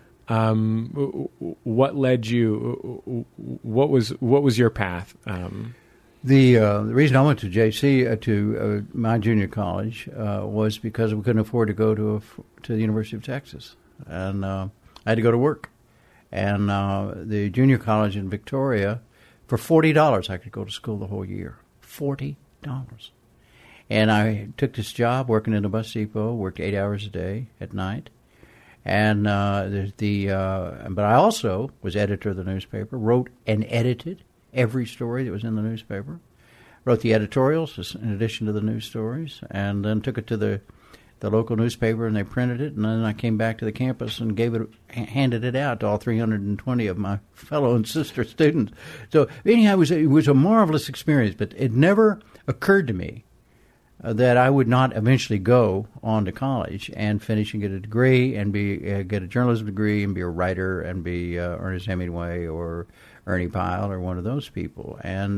What led you? What was your path? The reason I went to JC to my junior college was because we couldn't afford to go to the University of Texas, and I had to go to work. And the junior college in Victoria, for $40, I could go to school the whole year. $40. And I took this job working in a bus depot, worked 8 hours a day at night. And but I also was editor of the newspaper, wrote and edited every story that was in the newspaper, wrote the editorials in addition to the news stories, and then took it to the local newspaper and they printed it. And then I came back to the campus and handed it out to all 320 of my fellow and sister students. So anyhow, it was a marvelous experience, but it never occurred to me that I would not eventually go on to college and finish and get a degree and get a journalism degree and be a writer and be Ernest Hemingway or Ernie Pyle or one of those people. And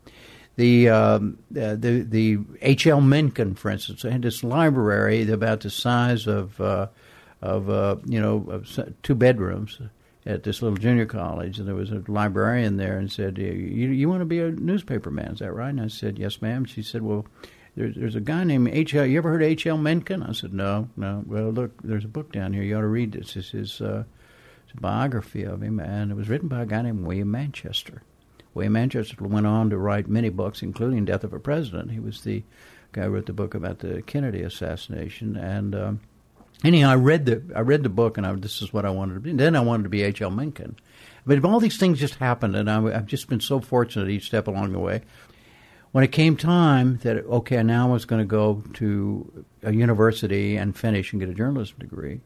the H.L. Mencken, for instance, had this library about the size of 2 bedrooms at this little junior college, and there was a librarian there and said, "You want to be a newspaper man? Is that right?" And I said, "Yes, ma'am." She said, "Well, There's a guy named H.L. You ever heard of H.L. Mencken?" I said, No. Well, look, there's a book down here. You ought to read this. This is a biography of him, and it was written by a guy named William Manchester. William Manchester went on to write many books, including Death of a President. He was the guy who wrote the book about the Kennedy assassination. And anyhow, I read the book, and this is what I wanted to be. And then I wanted to be H.L. Mencken. But all these things just happened, and I've just been so fortunate each step along the way. When it came time that, okay, now I was going to go to a university and finish and get a journalism degree,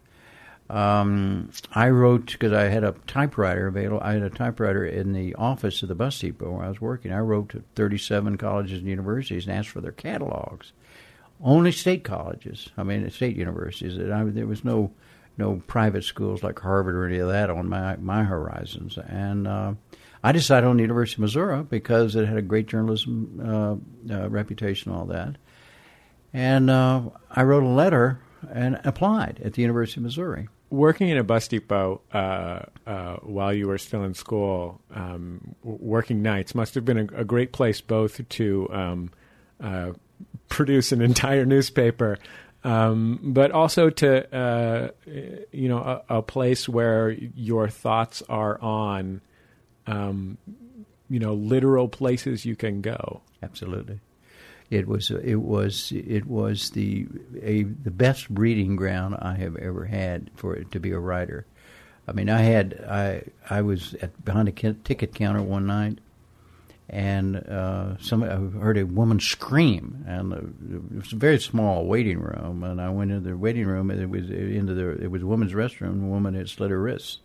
I wrote, because I had a typewriter available, I had a typewriter in the office of the bus depot where I was working. I wrote to 37 colleges and universities and asked for their catalogs. Only state colleges, state universities. There was no private schools like Harvard or any of that on my horizons. And I decided on the University of Missouri because it had a great journalism reputation and all that. And I wrote a letter and applied at the University of Missouri. Working in a bus depot while you were still in school, working nights, must have been a great place both to produce an entire newspaper, but also to a place where your thoughts are on literal places you can go. Absolutely. It was the best breeding ground I have ever had for it to be a writer. I was behind a ticket counter one night, and I heard a woman scream, and it was a very small waiting room. And I went into the waiting room, and it was a woman's restroom. The woman had slit her wrists.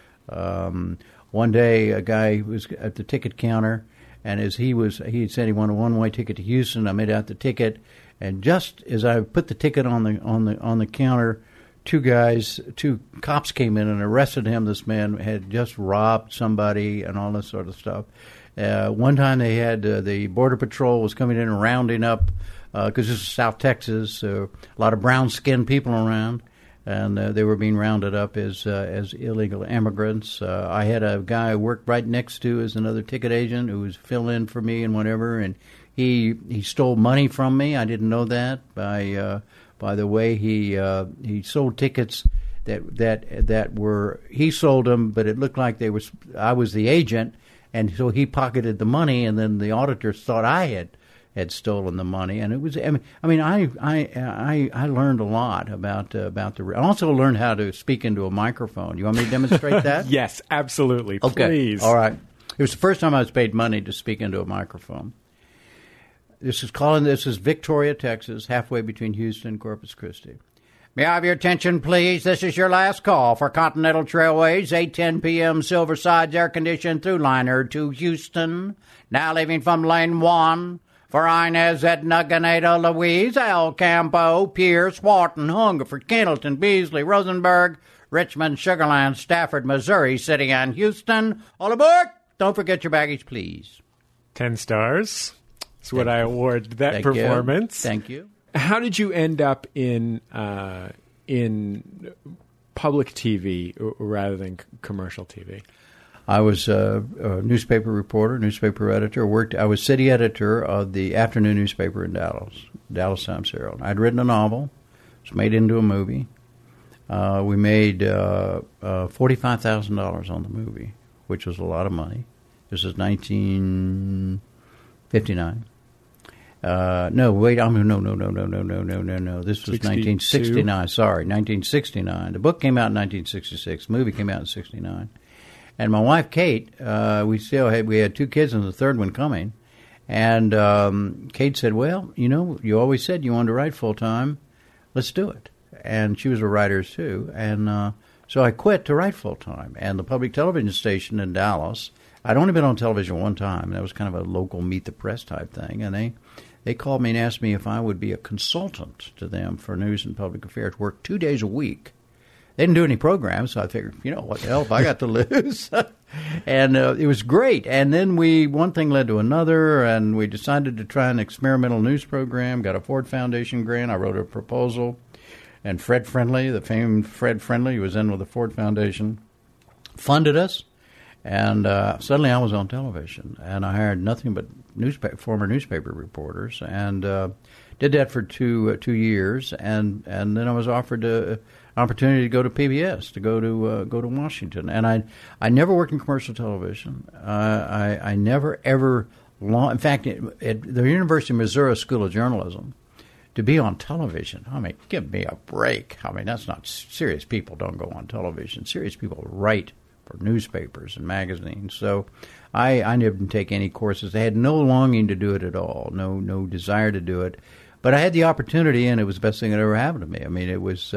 One day, a guy was at the ticket counter. And as he said he wanted a one-way ticket to Houston. I made out the ticket, and just as I put the ticket on the counter, two cops came in and arrested him. This man had just robbed somebody and all this sort of stuff. One time they had the Border Patrol was coming in and rounding up because this is South Texas, a lot of brown-skinned people around. And they were being rounded up as illegal immigrants. I had a guy I worked right next to as another ticket agent who was fill in for me and whatever, and he stole money from me. I didn't know that by the way he sold tickets that were he sold them, but it looked like I was the agent, and so he pocketed the money, and then the auditors thought I had stolen the money, and it was. I learned a lot about I also learned how to speak into a microphone. You want me to demonstrate that? Yes, absolutely. Okay. Please. All right. It was the first time I was paid money to speak into a microphone. This is Victoria, Texas, halfway between Houston and Corpus Christi. May I have your attention, please? This is your last call for Continental Trailways, 8:10 p.m. Silverside's air-conditioned through-liner to Houston. Now leaving from Lane 1. For Inez, Edna, Ganeda, Louise, El Campo, Pierce, Wharton, Hungerford, Kendleton, Beasley, Rosenberg, Richmond, Sugarland, Stafford, Missouri, City, and Houston. All aboard! Don't forget your baggage, please. 10 stars. That's what I award that performance. Thank you. How did you end up in public TV rather than commercial TV? I was a newspaper reporter, newspaper editor. I was city editor of the afternoon newspaper in Dallas Times-Herald. I'd written a novel. It was made into a movie. We made $45,000 on the movie, which was a lot of money. This is 1959. No. This was 1969. Sorry, 1969. The book came out in 1966. The movie came out in 1969. And my wife, Kate, we had two kids and the third one coming. And Kate said, well, you always said you wanted to write full-time. Let's do it. And she was a writer, too. And so I quit to write full-time. And the public television station in Dallas, I'd only been on television one time. That was kind of a local Meet the Press type thing. And they called me and asked me if I would be a consultant to them for news and public affairs, work 2 days a week. They didn't do any programs, so I figured, what the hell have I got to lose? And it was great. And then one thing led to another, and we decided to try an experimental news program, got a Ford Foundation grant. I wrote a proposal, and Fred Friendly, the famed Fred Friendly, who was in with the Ford Foundation, funded us. And suddenly I was on television, and I hired nothing but former newspaper reporters, and did that for two years, and then I was offered opportunity to go to PBS, to go to Washington, and I never worked in commercial television. I never ever. In fact, at the University of Missouri School of Journalism, to be on television, I mean, give me a break. I mean, that's not serious. People don't go on television. Serious people write for newspapers and magazines. So I didn't take any courses. I had no longing to do it at all, no desire to do it. But I had the opportunity, and it was the best thing that ever happened to me. I mean, it was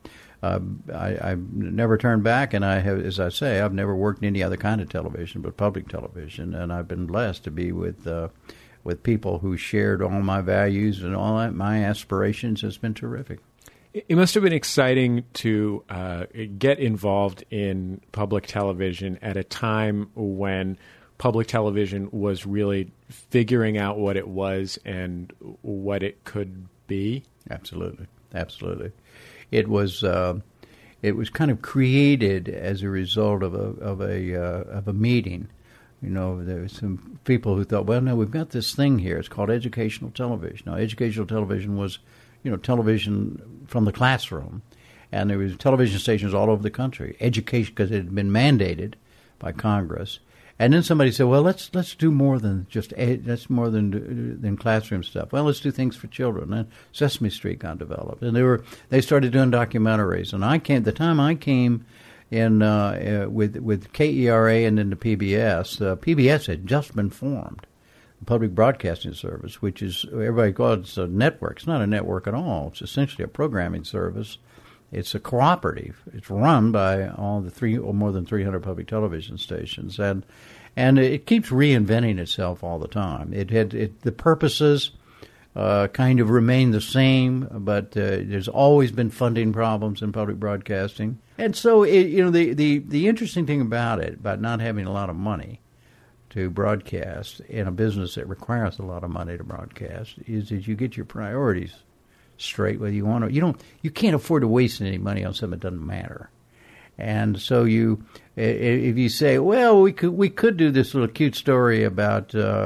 I never turned back, and I have, as I say, I've never worked in any other kind of television but public television, and I've been blessed to be with people who shared all my values and all my aspirations. Has been terrific. It must have been exciting to get involved in public television at a time when public television was really figuring out what it was and what it could be. Absolutely. It was kind of created as a result of a meeting. You know, there were some people who thought, well, no, we've got this thing here. It's called educational television. Now, educational television was, television from the classroom, and there was television stations all over the country. Education, because it had been mandated by Congress. And then somebody said, well, let's do more than just that's more than classroom stuff. Well, let's do things for children. And Sesame Street got developed, and they started doing documentaries. And the time I came in with KERA and then the PBS. PBS had just been formed, the Public Broadcasting Service, which is everybody calls it a network. It's not a network at all. It's essentially a programming service. It's a cooperative. It's run by all the more than 300 public television stations, and it keeps reinventing itself all the time. The purposes kind of remain the same, but there's always been funding problems in public broadcasting, and so the interesting thing about not having a lot of money to broadcast in a business that requires a lot of money to broadcast is that you get your priorities straight, whether you want to. You can't afford to waste any money on something that doesn't matter. And so if you say, well, we could do this little cute story about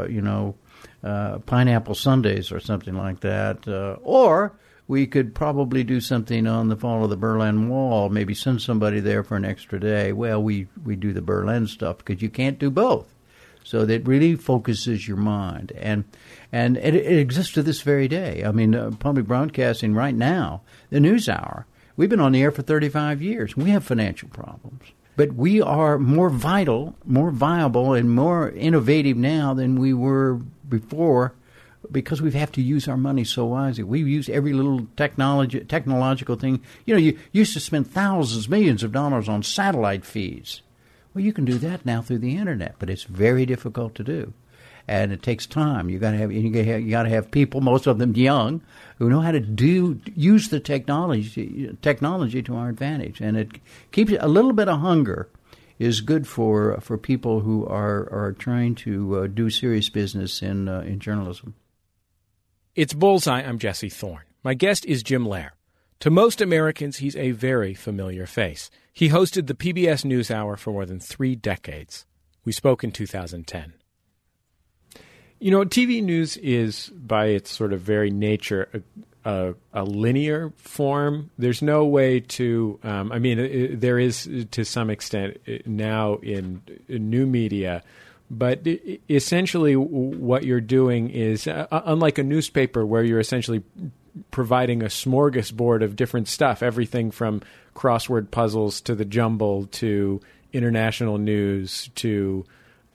pineapple sundaes or something like that, or we could probably do something on the fall of the Berlin Wall, maybe send somebody there for an extra day. Well, we do the Berlin stuff because you can't do both. So that really focuses your mind, and it exists to this very day. I mean, public broadcasting right now, the NewsHour, we've been on the air for 35 years. We have financial problems, but we are more vital, more viable, and more innovative now than we were before, because we have to use our money so wisely. We use every little technological thing. You used to spend thousands, millions of dollars on satellite feeds. Well, you can do that now through the internet, but it's very difficult to do, and it takes time. You got to have people, most of them young, who know how to use the technology to our advantage, and it keeps a little bit of hunger is good for people who are trying to do serious business in journalism. It's Bullseye. I'm Jesse Thorne. My guest is Jim Lehrer. To most Americans, he's a very familiar face. He hosted the PBS NewsHour for more than 3 decades. We spoke in 2010. TV news is, by its sort of very nature, a linear form. There's no way to, there is to some extent now in new media, but essentially what you're doing is, unlike a newspaper where you're essentially providing a smorgasbord of different stuff, everything from crossword puzzles to the jumble to international news to,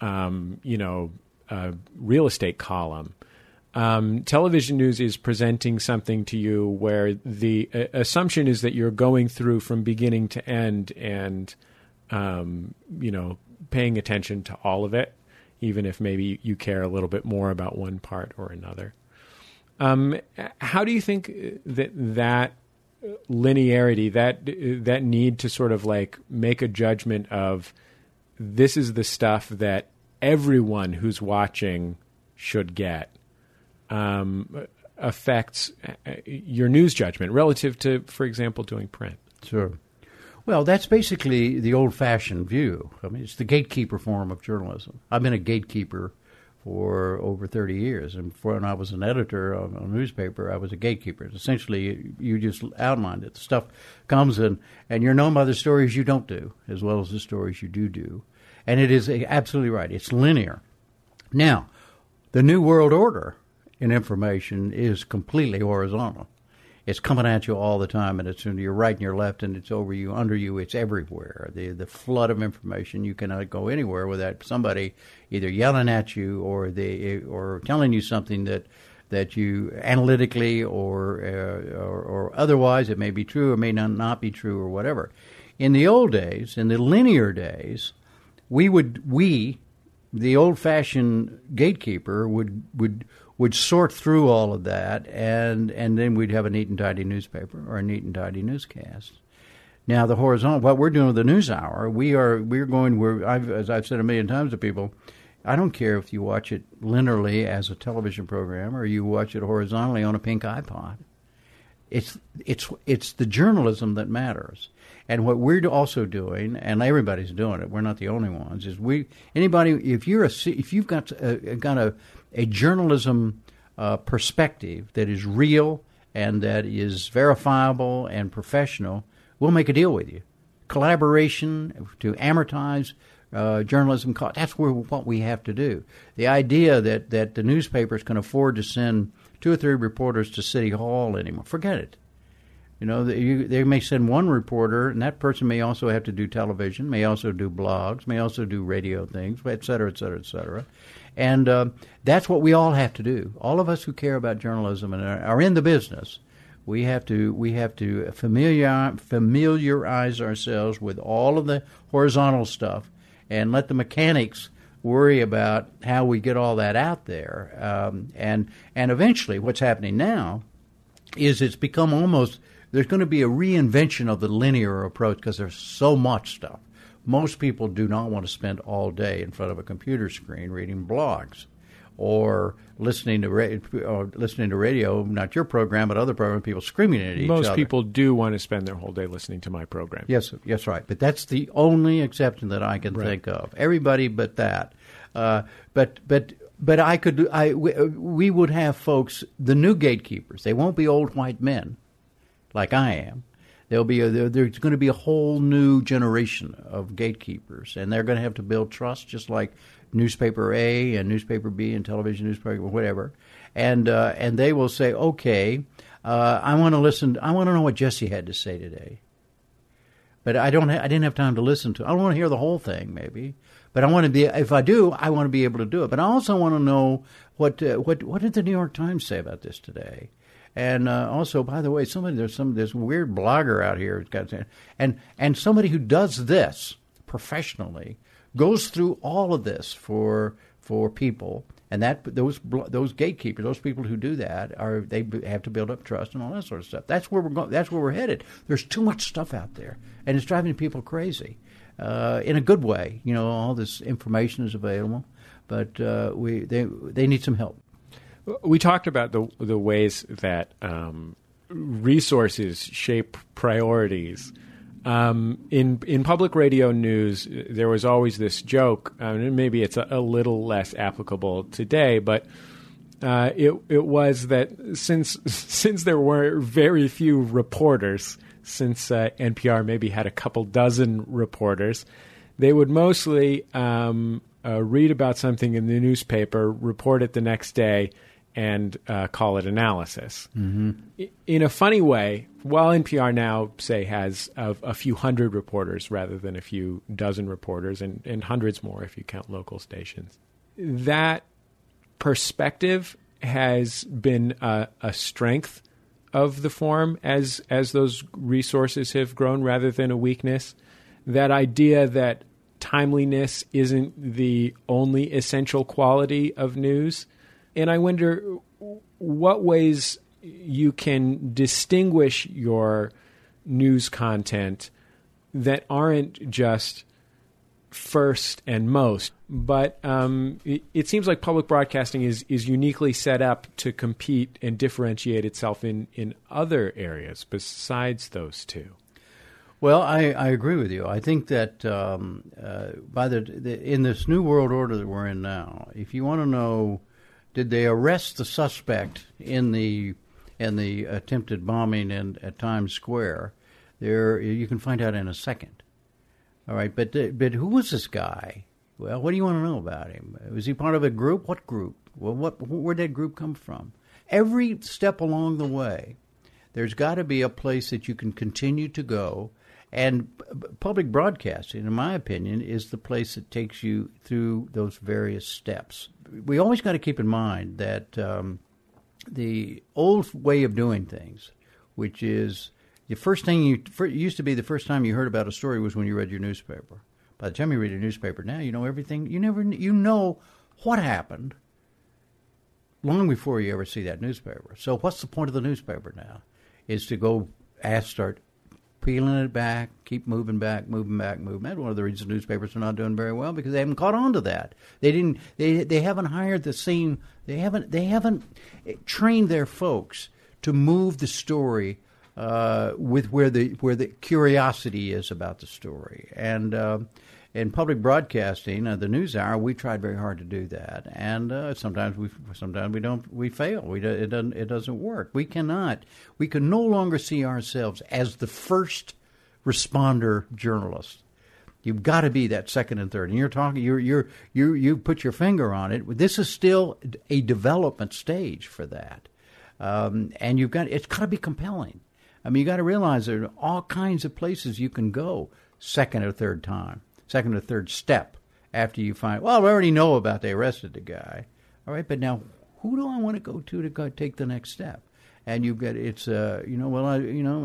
real estate column. Television news is presenting something to you where the assumption is that you're going through from beginning to end and, paying attention to all of it, even if maybe you care a little bit more about one part or another. How do you think that linearity, that need to sort of like make a judgment of this is the stuff that everyone who's watching should get, affects your news judgment relative to, for example, doing print? Sure. Well, that's basically the old-fashioned view. I mean, it's the gatekeeper form of journalism. I've been a gatekeeper for over 30 years. And before, when I was an editor on a newspaper, I was a gatekeeper. Essentially, you just outlined it. The stuff comes in, and you're known by the stories you don't do, as well as the stories you do. And it is absolutely right. It's linear. Now, the New World Order in information is completely horizontal. It's coming at you all the time, and it's to your right and your left, and it's over you, under you. It's everywhere. The flood of information, you cannot go anywhere without somebody either yelling at you or telling you something that you analytically or otherwise it may be true or may not be true or whatever. In the old days, in the linear days, the old-fashioned gatekeeper would sort through all of that, and then we'd have a neat and tidy newspaper or a neat and tidy newscast. Now, the horizontal, what we're doing with the News Hour, as I've said a million times to people, I don't care if you watch it linearly as a television program or you watch it horizontally on a pink iPod. It's the journalism that matters. And what we're also doing, and everybody's doing it, we're not the only ones, is if you've got a journalism perspective that is real and that is verifiable and professional, we'll make a deal with you. Collaboration to amortize journalism costs. That's what we have to do. The idea that the newspapers can afford to send 2 or 3 reporters to City Hall anymore, forget it. You know, they may send one reporter, and that person may also have to do television, may also do blogs, may also do radio things, et cetera, et cetera, et cetera. And that's what we all have to do. All of us who care about journalism and are in the business, we have to familiarize ourselves with all of the horizontal stuff and let the mechanics worry about how we get all that out there. And eventually what's happening now is it's become almost – there's going to be a reinvention of the linear approach because there's so much stuff. Most people do not want to spend all day in front of a computer screen reading blogs or listening to radio, not your program, but other programs, people screaming at each other. Most people do want to spend their whole day listening to my program. Yes, right. But that's the only exception that I can think of. Everybody but that. But we would have folks, the new gatekeepers. They won't be old white men like I am. There's going to be a whole new generation of gatekeepers, and they're going to have to build trust, just like newspaper A and newspaper B and television newspaper, whatever. And they will say, okay, I want to listen. I want to know what Jesse had to say today. But I didn't have time to listen to it. I don't want to hear the whole thing, maybe. But I want to be. If I do, I want to be able to do it. But I also want to know what did the New York Times say about this today. And also, by the way, there's this weird blogger out here who's got, and somebody who does this professionally goes through all of this for people, and those gatekeepers, those people who do that they have to build up trust and all that sort of stuff. That's where we're going. That's where we're headed. There's too much stuff out there, and it's driving people crazy, in a good way. You know, all this information is available, but they need some help. We talked about the ways that resources shape priorities. In public radio news, there was always this joke, and maybe it's a little less applicable today, but it was that since there were very few reporters, since NPR maybe had a couple dozen reporters, they would mostly read about something in the newspaper, report it the next day, and call it analysis. Mm-hmm. In a funny way, while NPR now, say, has a few hundred reporters rather than a few dozen reporters, and hundreds more if you count local stations, that perspective has been a strength of the form as those resources have grown rather than a weakness. That idea that timeliness isn't the only essential quality of news. And I wonder what ways you can distinguish your news content that aren't just first and most, but it seems like public broadcasting is uniquely set up to compete and differentiate itself in other areas besides those two. Well, I agree with you. I think that in this new world order that we're in now, if you want to know, did they arrest the suspect in the attempted bombing at Times Square, you can find out in a second. All right, but who was this guy? Well, what do you want to know about him? Was he part of a group? What group? Well, where did that group come from? Every step along the way, there's got to be a place that you can continue to go. And public broadcasting, in my opinion, is the place that takes you through those various steps. We always got to keep in mind that the old way of doing things, which is the first thing it used to be the first time you heard about a story was when you read your newspaper. By the time you read your newspaper now, you know everything. You know what happened long before you ever see that newspaper. So what's the point of the newspaper now? Is to go start peeling it back, keep moving back. That's one of the reasons newspapers are not doing very well, because they haven't caught on to that. They haven't hired the same. They haven't trained their folks to move the story with where the curiosity is about the story. And in public broadcasting, the news hour, we tried very hard to do that, and sometimes we don't. We fail. It doesn't work. We can no longer see ourselves as the first responder journalist. You've got to be that second and third. And you're talking. You put your finger on it. This is still a development stage for that, and it's got to be compelling. I mean, you got to realize there are all kinds of places you can go second or third step after you find, well, we already know about they arrested the guy. All right, but now who do I want to go take the next step? And you get I'm not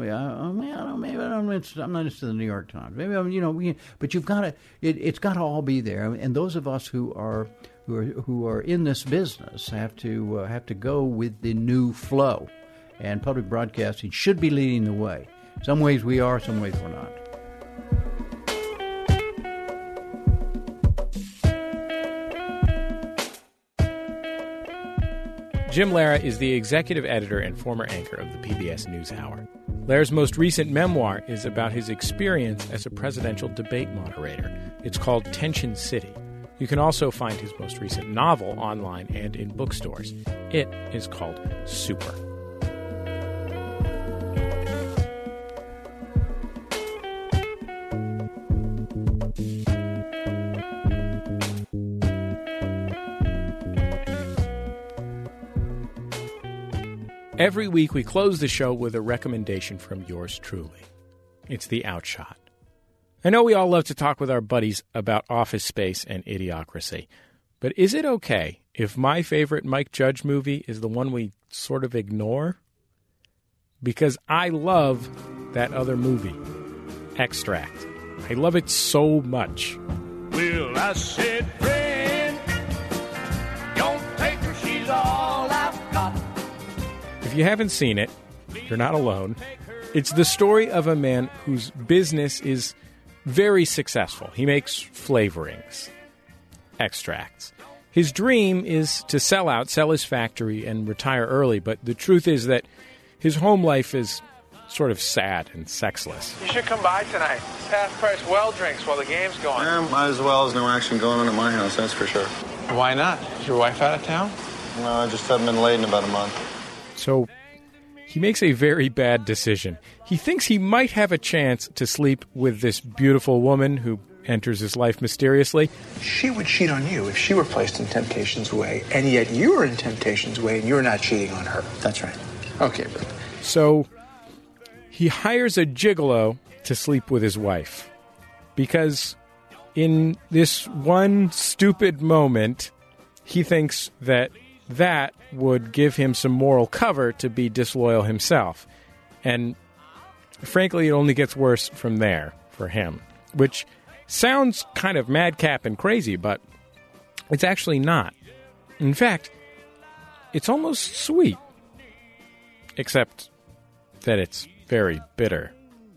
interested in the New York Times. Maybe but you've got to. It's got to all be there. And those of us who are in this business have to go with the new flow. And public broadcasting should be leading the way. Some ways we are, some ways we're not. Jim Lehrer is the executive editor and former anchor of the PBS NewsHour. Lehrer's most recent memoir is about his experience as a presidential debate moderator. It's called Tension City. You can also find his most recent novel online and in bookstores. It is called Super. Every week we close the show with a recommendation from yours truly. It's The Outshot. I know we all love to talk with our buddies about Office Space and Idiocracy, but is it okay if my favorite Mike Judge movie is the one we sort of ignore? Because I love that other movie, Extract. I love it so much. Well, I said, friend, don't take her, she's all I've got. If you haven't seen it, you're not alone. It's the story of a man whose business is very successful. He makes flavorings, extracts. His dream is to sell his factory and retire early, but the truth is that his home life is sort of sad and sexless. You should come by tonight. Half-price well drinks while the game's going. Might as well. There's no action going on at my house, that's for sure. Why not? Is your wife out of town? No, I just haven't been laid in about a month. So he makes a very bad decision. He thinks he might have a chance to sleep with this beautiful woman who enters his life mysteriously. She would cheat on you if she were placed in Temptation's way, and yet you were in Temptation's way and you're not cheating on her. That's right. Okay, but... So he hires a gigolo to sleep with his wife because in this one stupid moment, he thinks that would give him some moral cover to be disloyal himself. And frankly, it only gets worse from there for him, which sounds kind of madcap and crazy, but it's actually not. In fact, it's almost sweet, except that it's very bitter.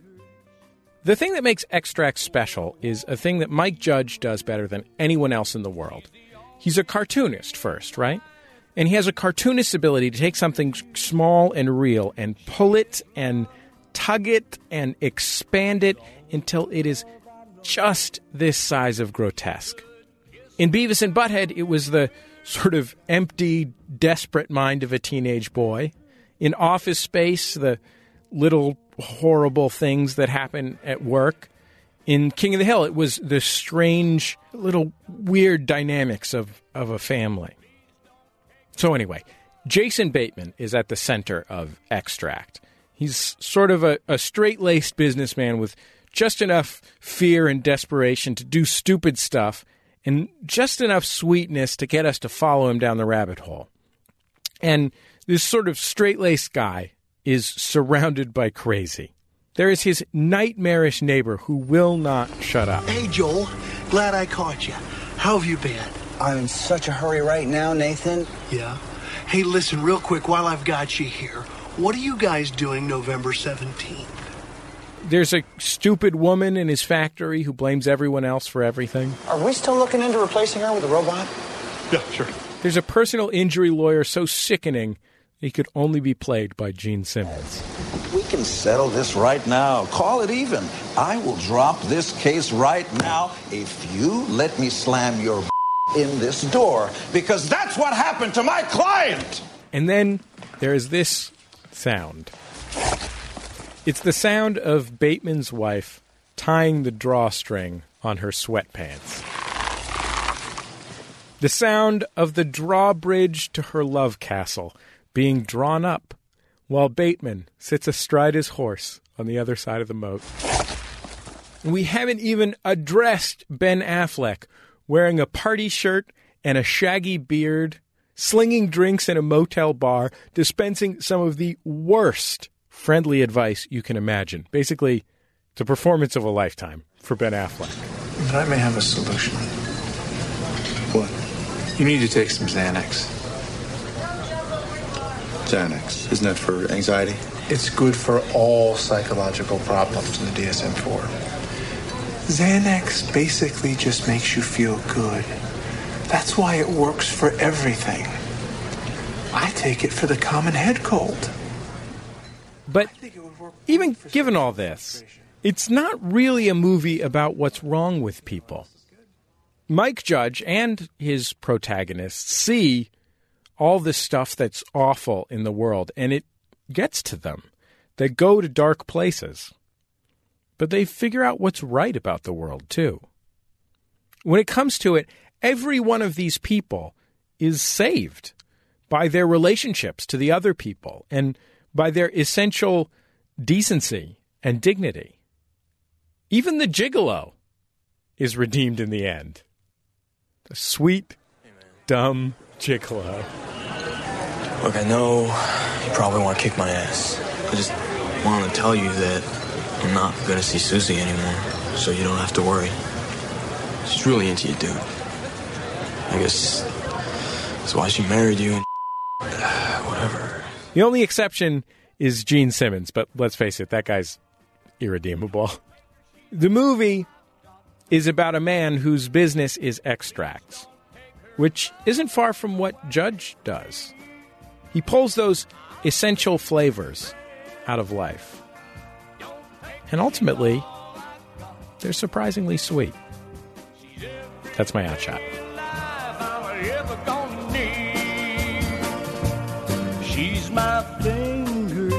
The thing that makes Extract special is a thing that Mike Judge does better than anyone else in the world. He's a cartoonist first, right? And he has a cartoonist's ability to take something small and real and pull it and tug it and expand it until it is just this size of grotesque. In Beavis and Butthead, it was the sort of empty, desperate mind of a teenage boy. In Office Space, the little horrible things that happen at work. In King of the Hill, it was the strange, little weird dynamics of a family. So anyway, Jason Bateman is at the center of Extract. He's sort of a straight-laced businessman with just enough fear and desperation to do stupid stuff and just enough sweetness to get us to follow him down the rabbit hole. And this sort of straight-laced guy is surrounded by crazy. There is his nightmarish neighbor who will not shut up. Hey, Joel. Glad I caught you. How have you been? I'm in such a hurry right now, Nathan. Yeah? Hey, listen, real quick, while I've got you here, what are you guys doing November 17th? There's a stupid woman in his factory who blames everyone else for everything. Are we still looking into replacing her with a robot? Yeah, sure. There's a personal injury lawyer so sickening he could only be played by Gene Simmons. We can settle this right now. Call it even. I will drop this case right now if you let me slam your in this door, because that's what happened to my client. And then there is this sound. It's the sound of Bateman's wife tying the drawstring on her sweatpants. The sound of the drawbridge to her love castle being drawn up while Bateman sits astride his horse on the other side of the moat. And we haven't even addressed Ben Affleck wearing a party shirt and a shaggy beard, slinging drinks in a motel bar, dispensing some of the worst friendly advice you can imagine. Basically, the performance of a lifetime for Ben Affleck. But I may have a solution. What? You need to take some Xanax. Xanax, isn't that for anxiety? It's good for all psychological problems in the DSM-4. Xanax basically just makes you feel good. That's why it works for everything. I take it for the common head cold. But even given all this, it's not really a movie about what's wrong with people. Mike Judge and his protagonists see all this stuff that's awful in the world, and it gets to them. They go to dark places. But they figure out what's right about the world, too. When it comes to it, every one of these people is saved by their relationships to the other people and by their essential decency and dignity. Even the gigolo is redeemed in the end. The sweet, dumb gigolo. Look, I know you probably want to kick my ass. I just wanted to tell you that I'm not going to see Susie anymore, so you don't have to worry. She's really into you, dude. I guess that's why she married you and whatever. The only exception is Gene Simmons, but let's face it, that guy's irredeemable. The movie is about a man whose business is extracts, which isn't far from what Judge does. He pulls those essential flavors out of life. And ultimately, they're surprisingly sweet. That's my outshot. She's my fingers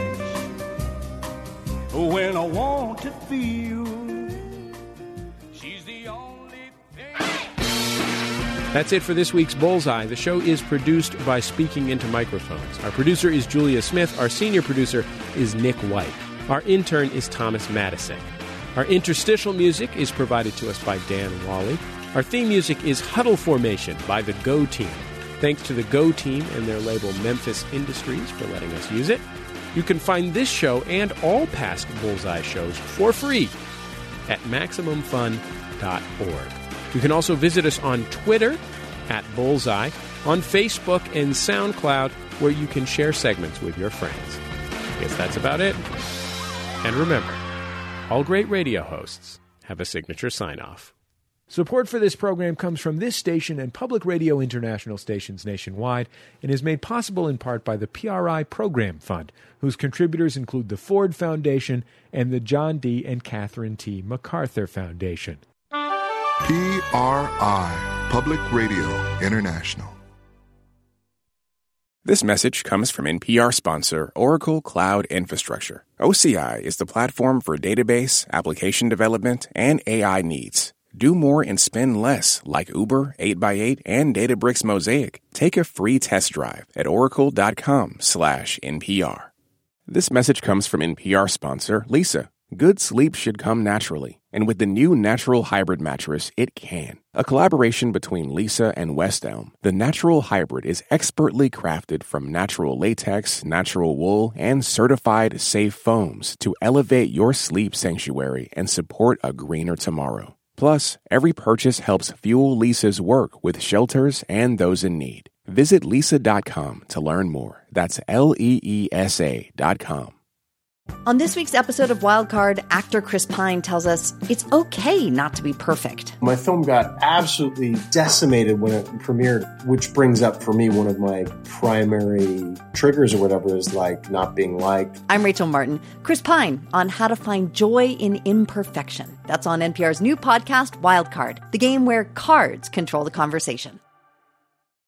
when I want to feel. She's the only That's it for this week's Bullseye. The show is produced by Speaking Into Microphones. Our producer is Julia Smith. Our senior producer is Nick White. Our intern is Thomas Madison. Our interstitial music is provided to us by Dan Wally. Our theme music is Huddle Formation by the Go Team. Thanks to the Go Team and their label Memphis Industries for letting us use it. You can find this show and all past Bullseye shows for free at MaximumFun.org. You can also visit us on Twitter at Bullseye, on Facebook and SoundCloud, where you can share segments with your friends. I guess that's about it. And remember, all great radio hosts have a signature sign-off. Support for this program comes from this station and Public Radio International stations nationwide and is made possible in part by the PRI Program Fund, whose contributors include the Ford Foundation and the John D. and Catherine T. MacArthur Foundation. PRI, Public Radio International. This message comes from NPR sponsor Oracle Cloud Infrastructure. OCI is the platform for database, application development, and AI needs. Do more and spend less, like Uber, 8x8, and Databricks Mosaic. Take a free test drive at oracle.com/NPR. This message comes from NPR sponsor Leesa. Good sleep should come naturally, and with the new Natural Hybrid mattress, it can. A collaboration between Leesa and West Elm, the Natural Hybrid is expertly crafted from natural latex, natural wool, and certified safe foams to elevate your sleep sanctuary and support a greener tomorrow. Plus, every purchase helps fuel Leesa's work with shelters and those in need. Visit Leesa.com to learn more. That's LEESA.com. On this week's episode of Wildcard, actor Chris Pine tells us it's okay not to be perfect. My film got absolutely decimated when it premiered, which brings up for me one of my primary triggers or whatever is like not being liked. I'm Rachel Martin. Chris Pine on how to find joy in imperfection. That's on NPR's new podcast, Wildcard, the game where cards control the conversation.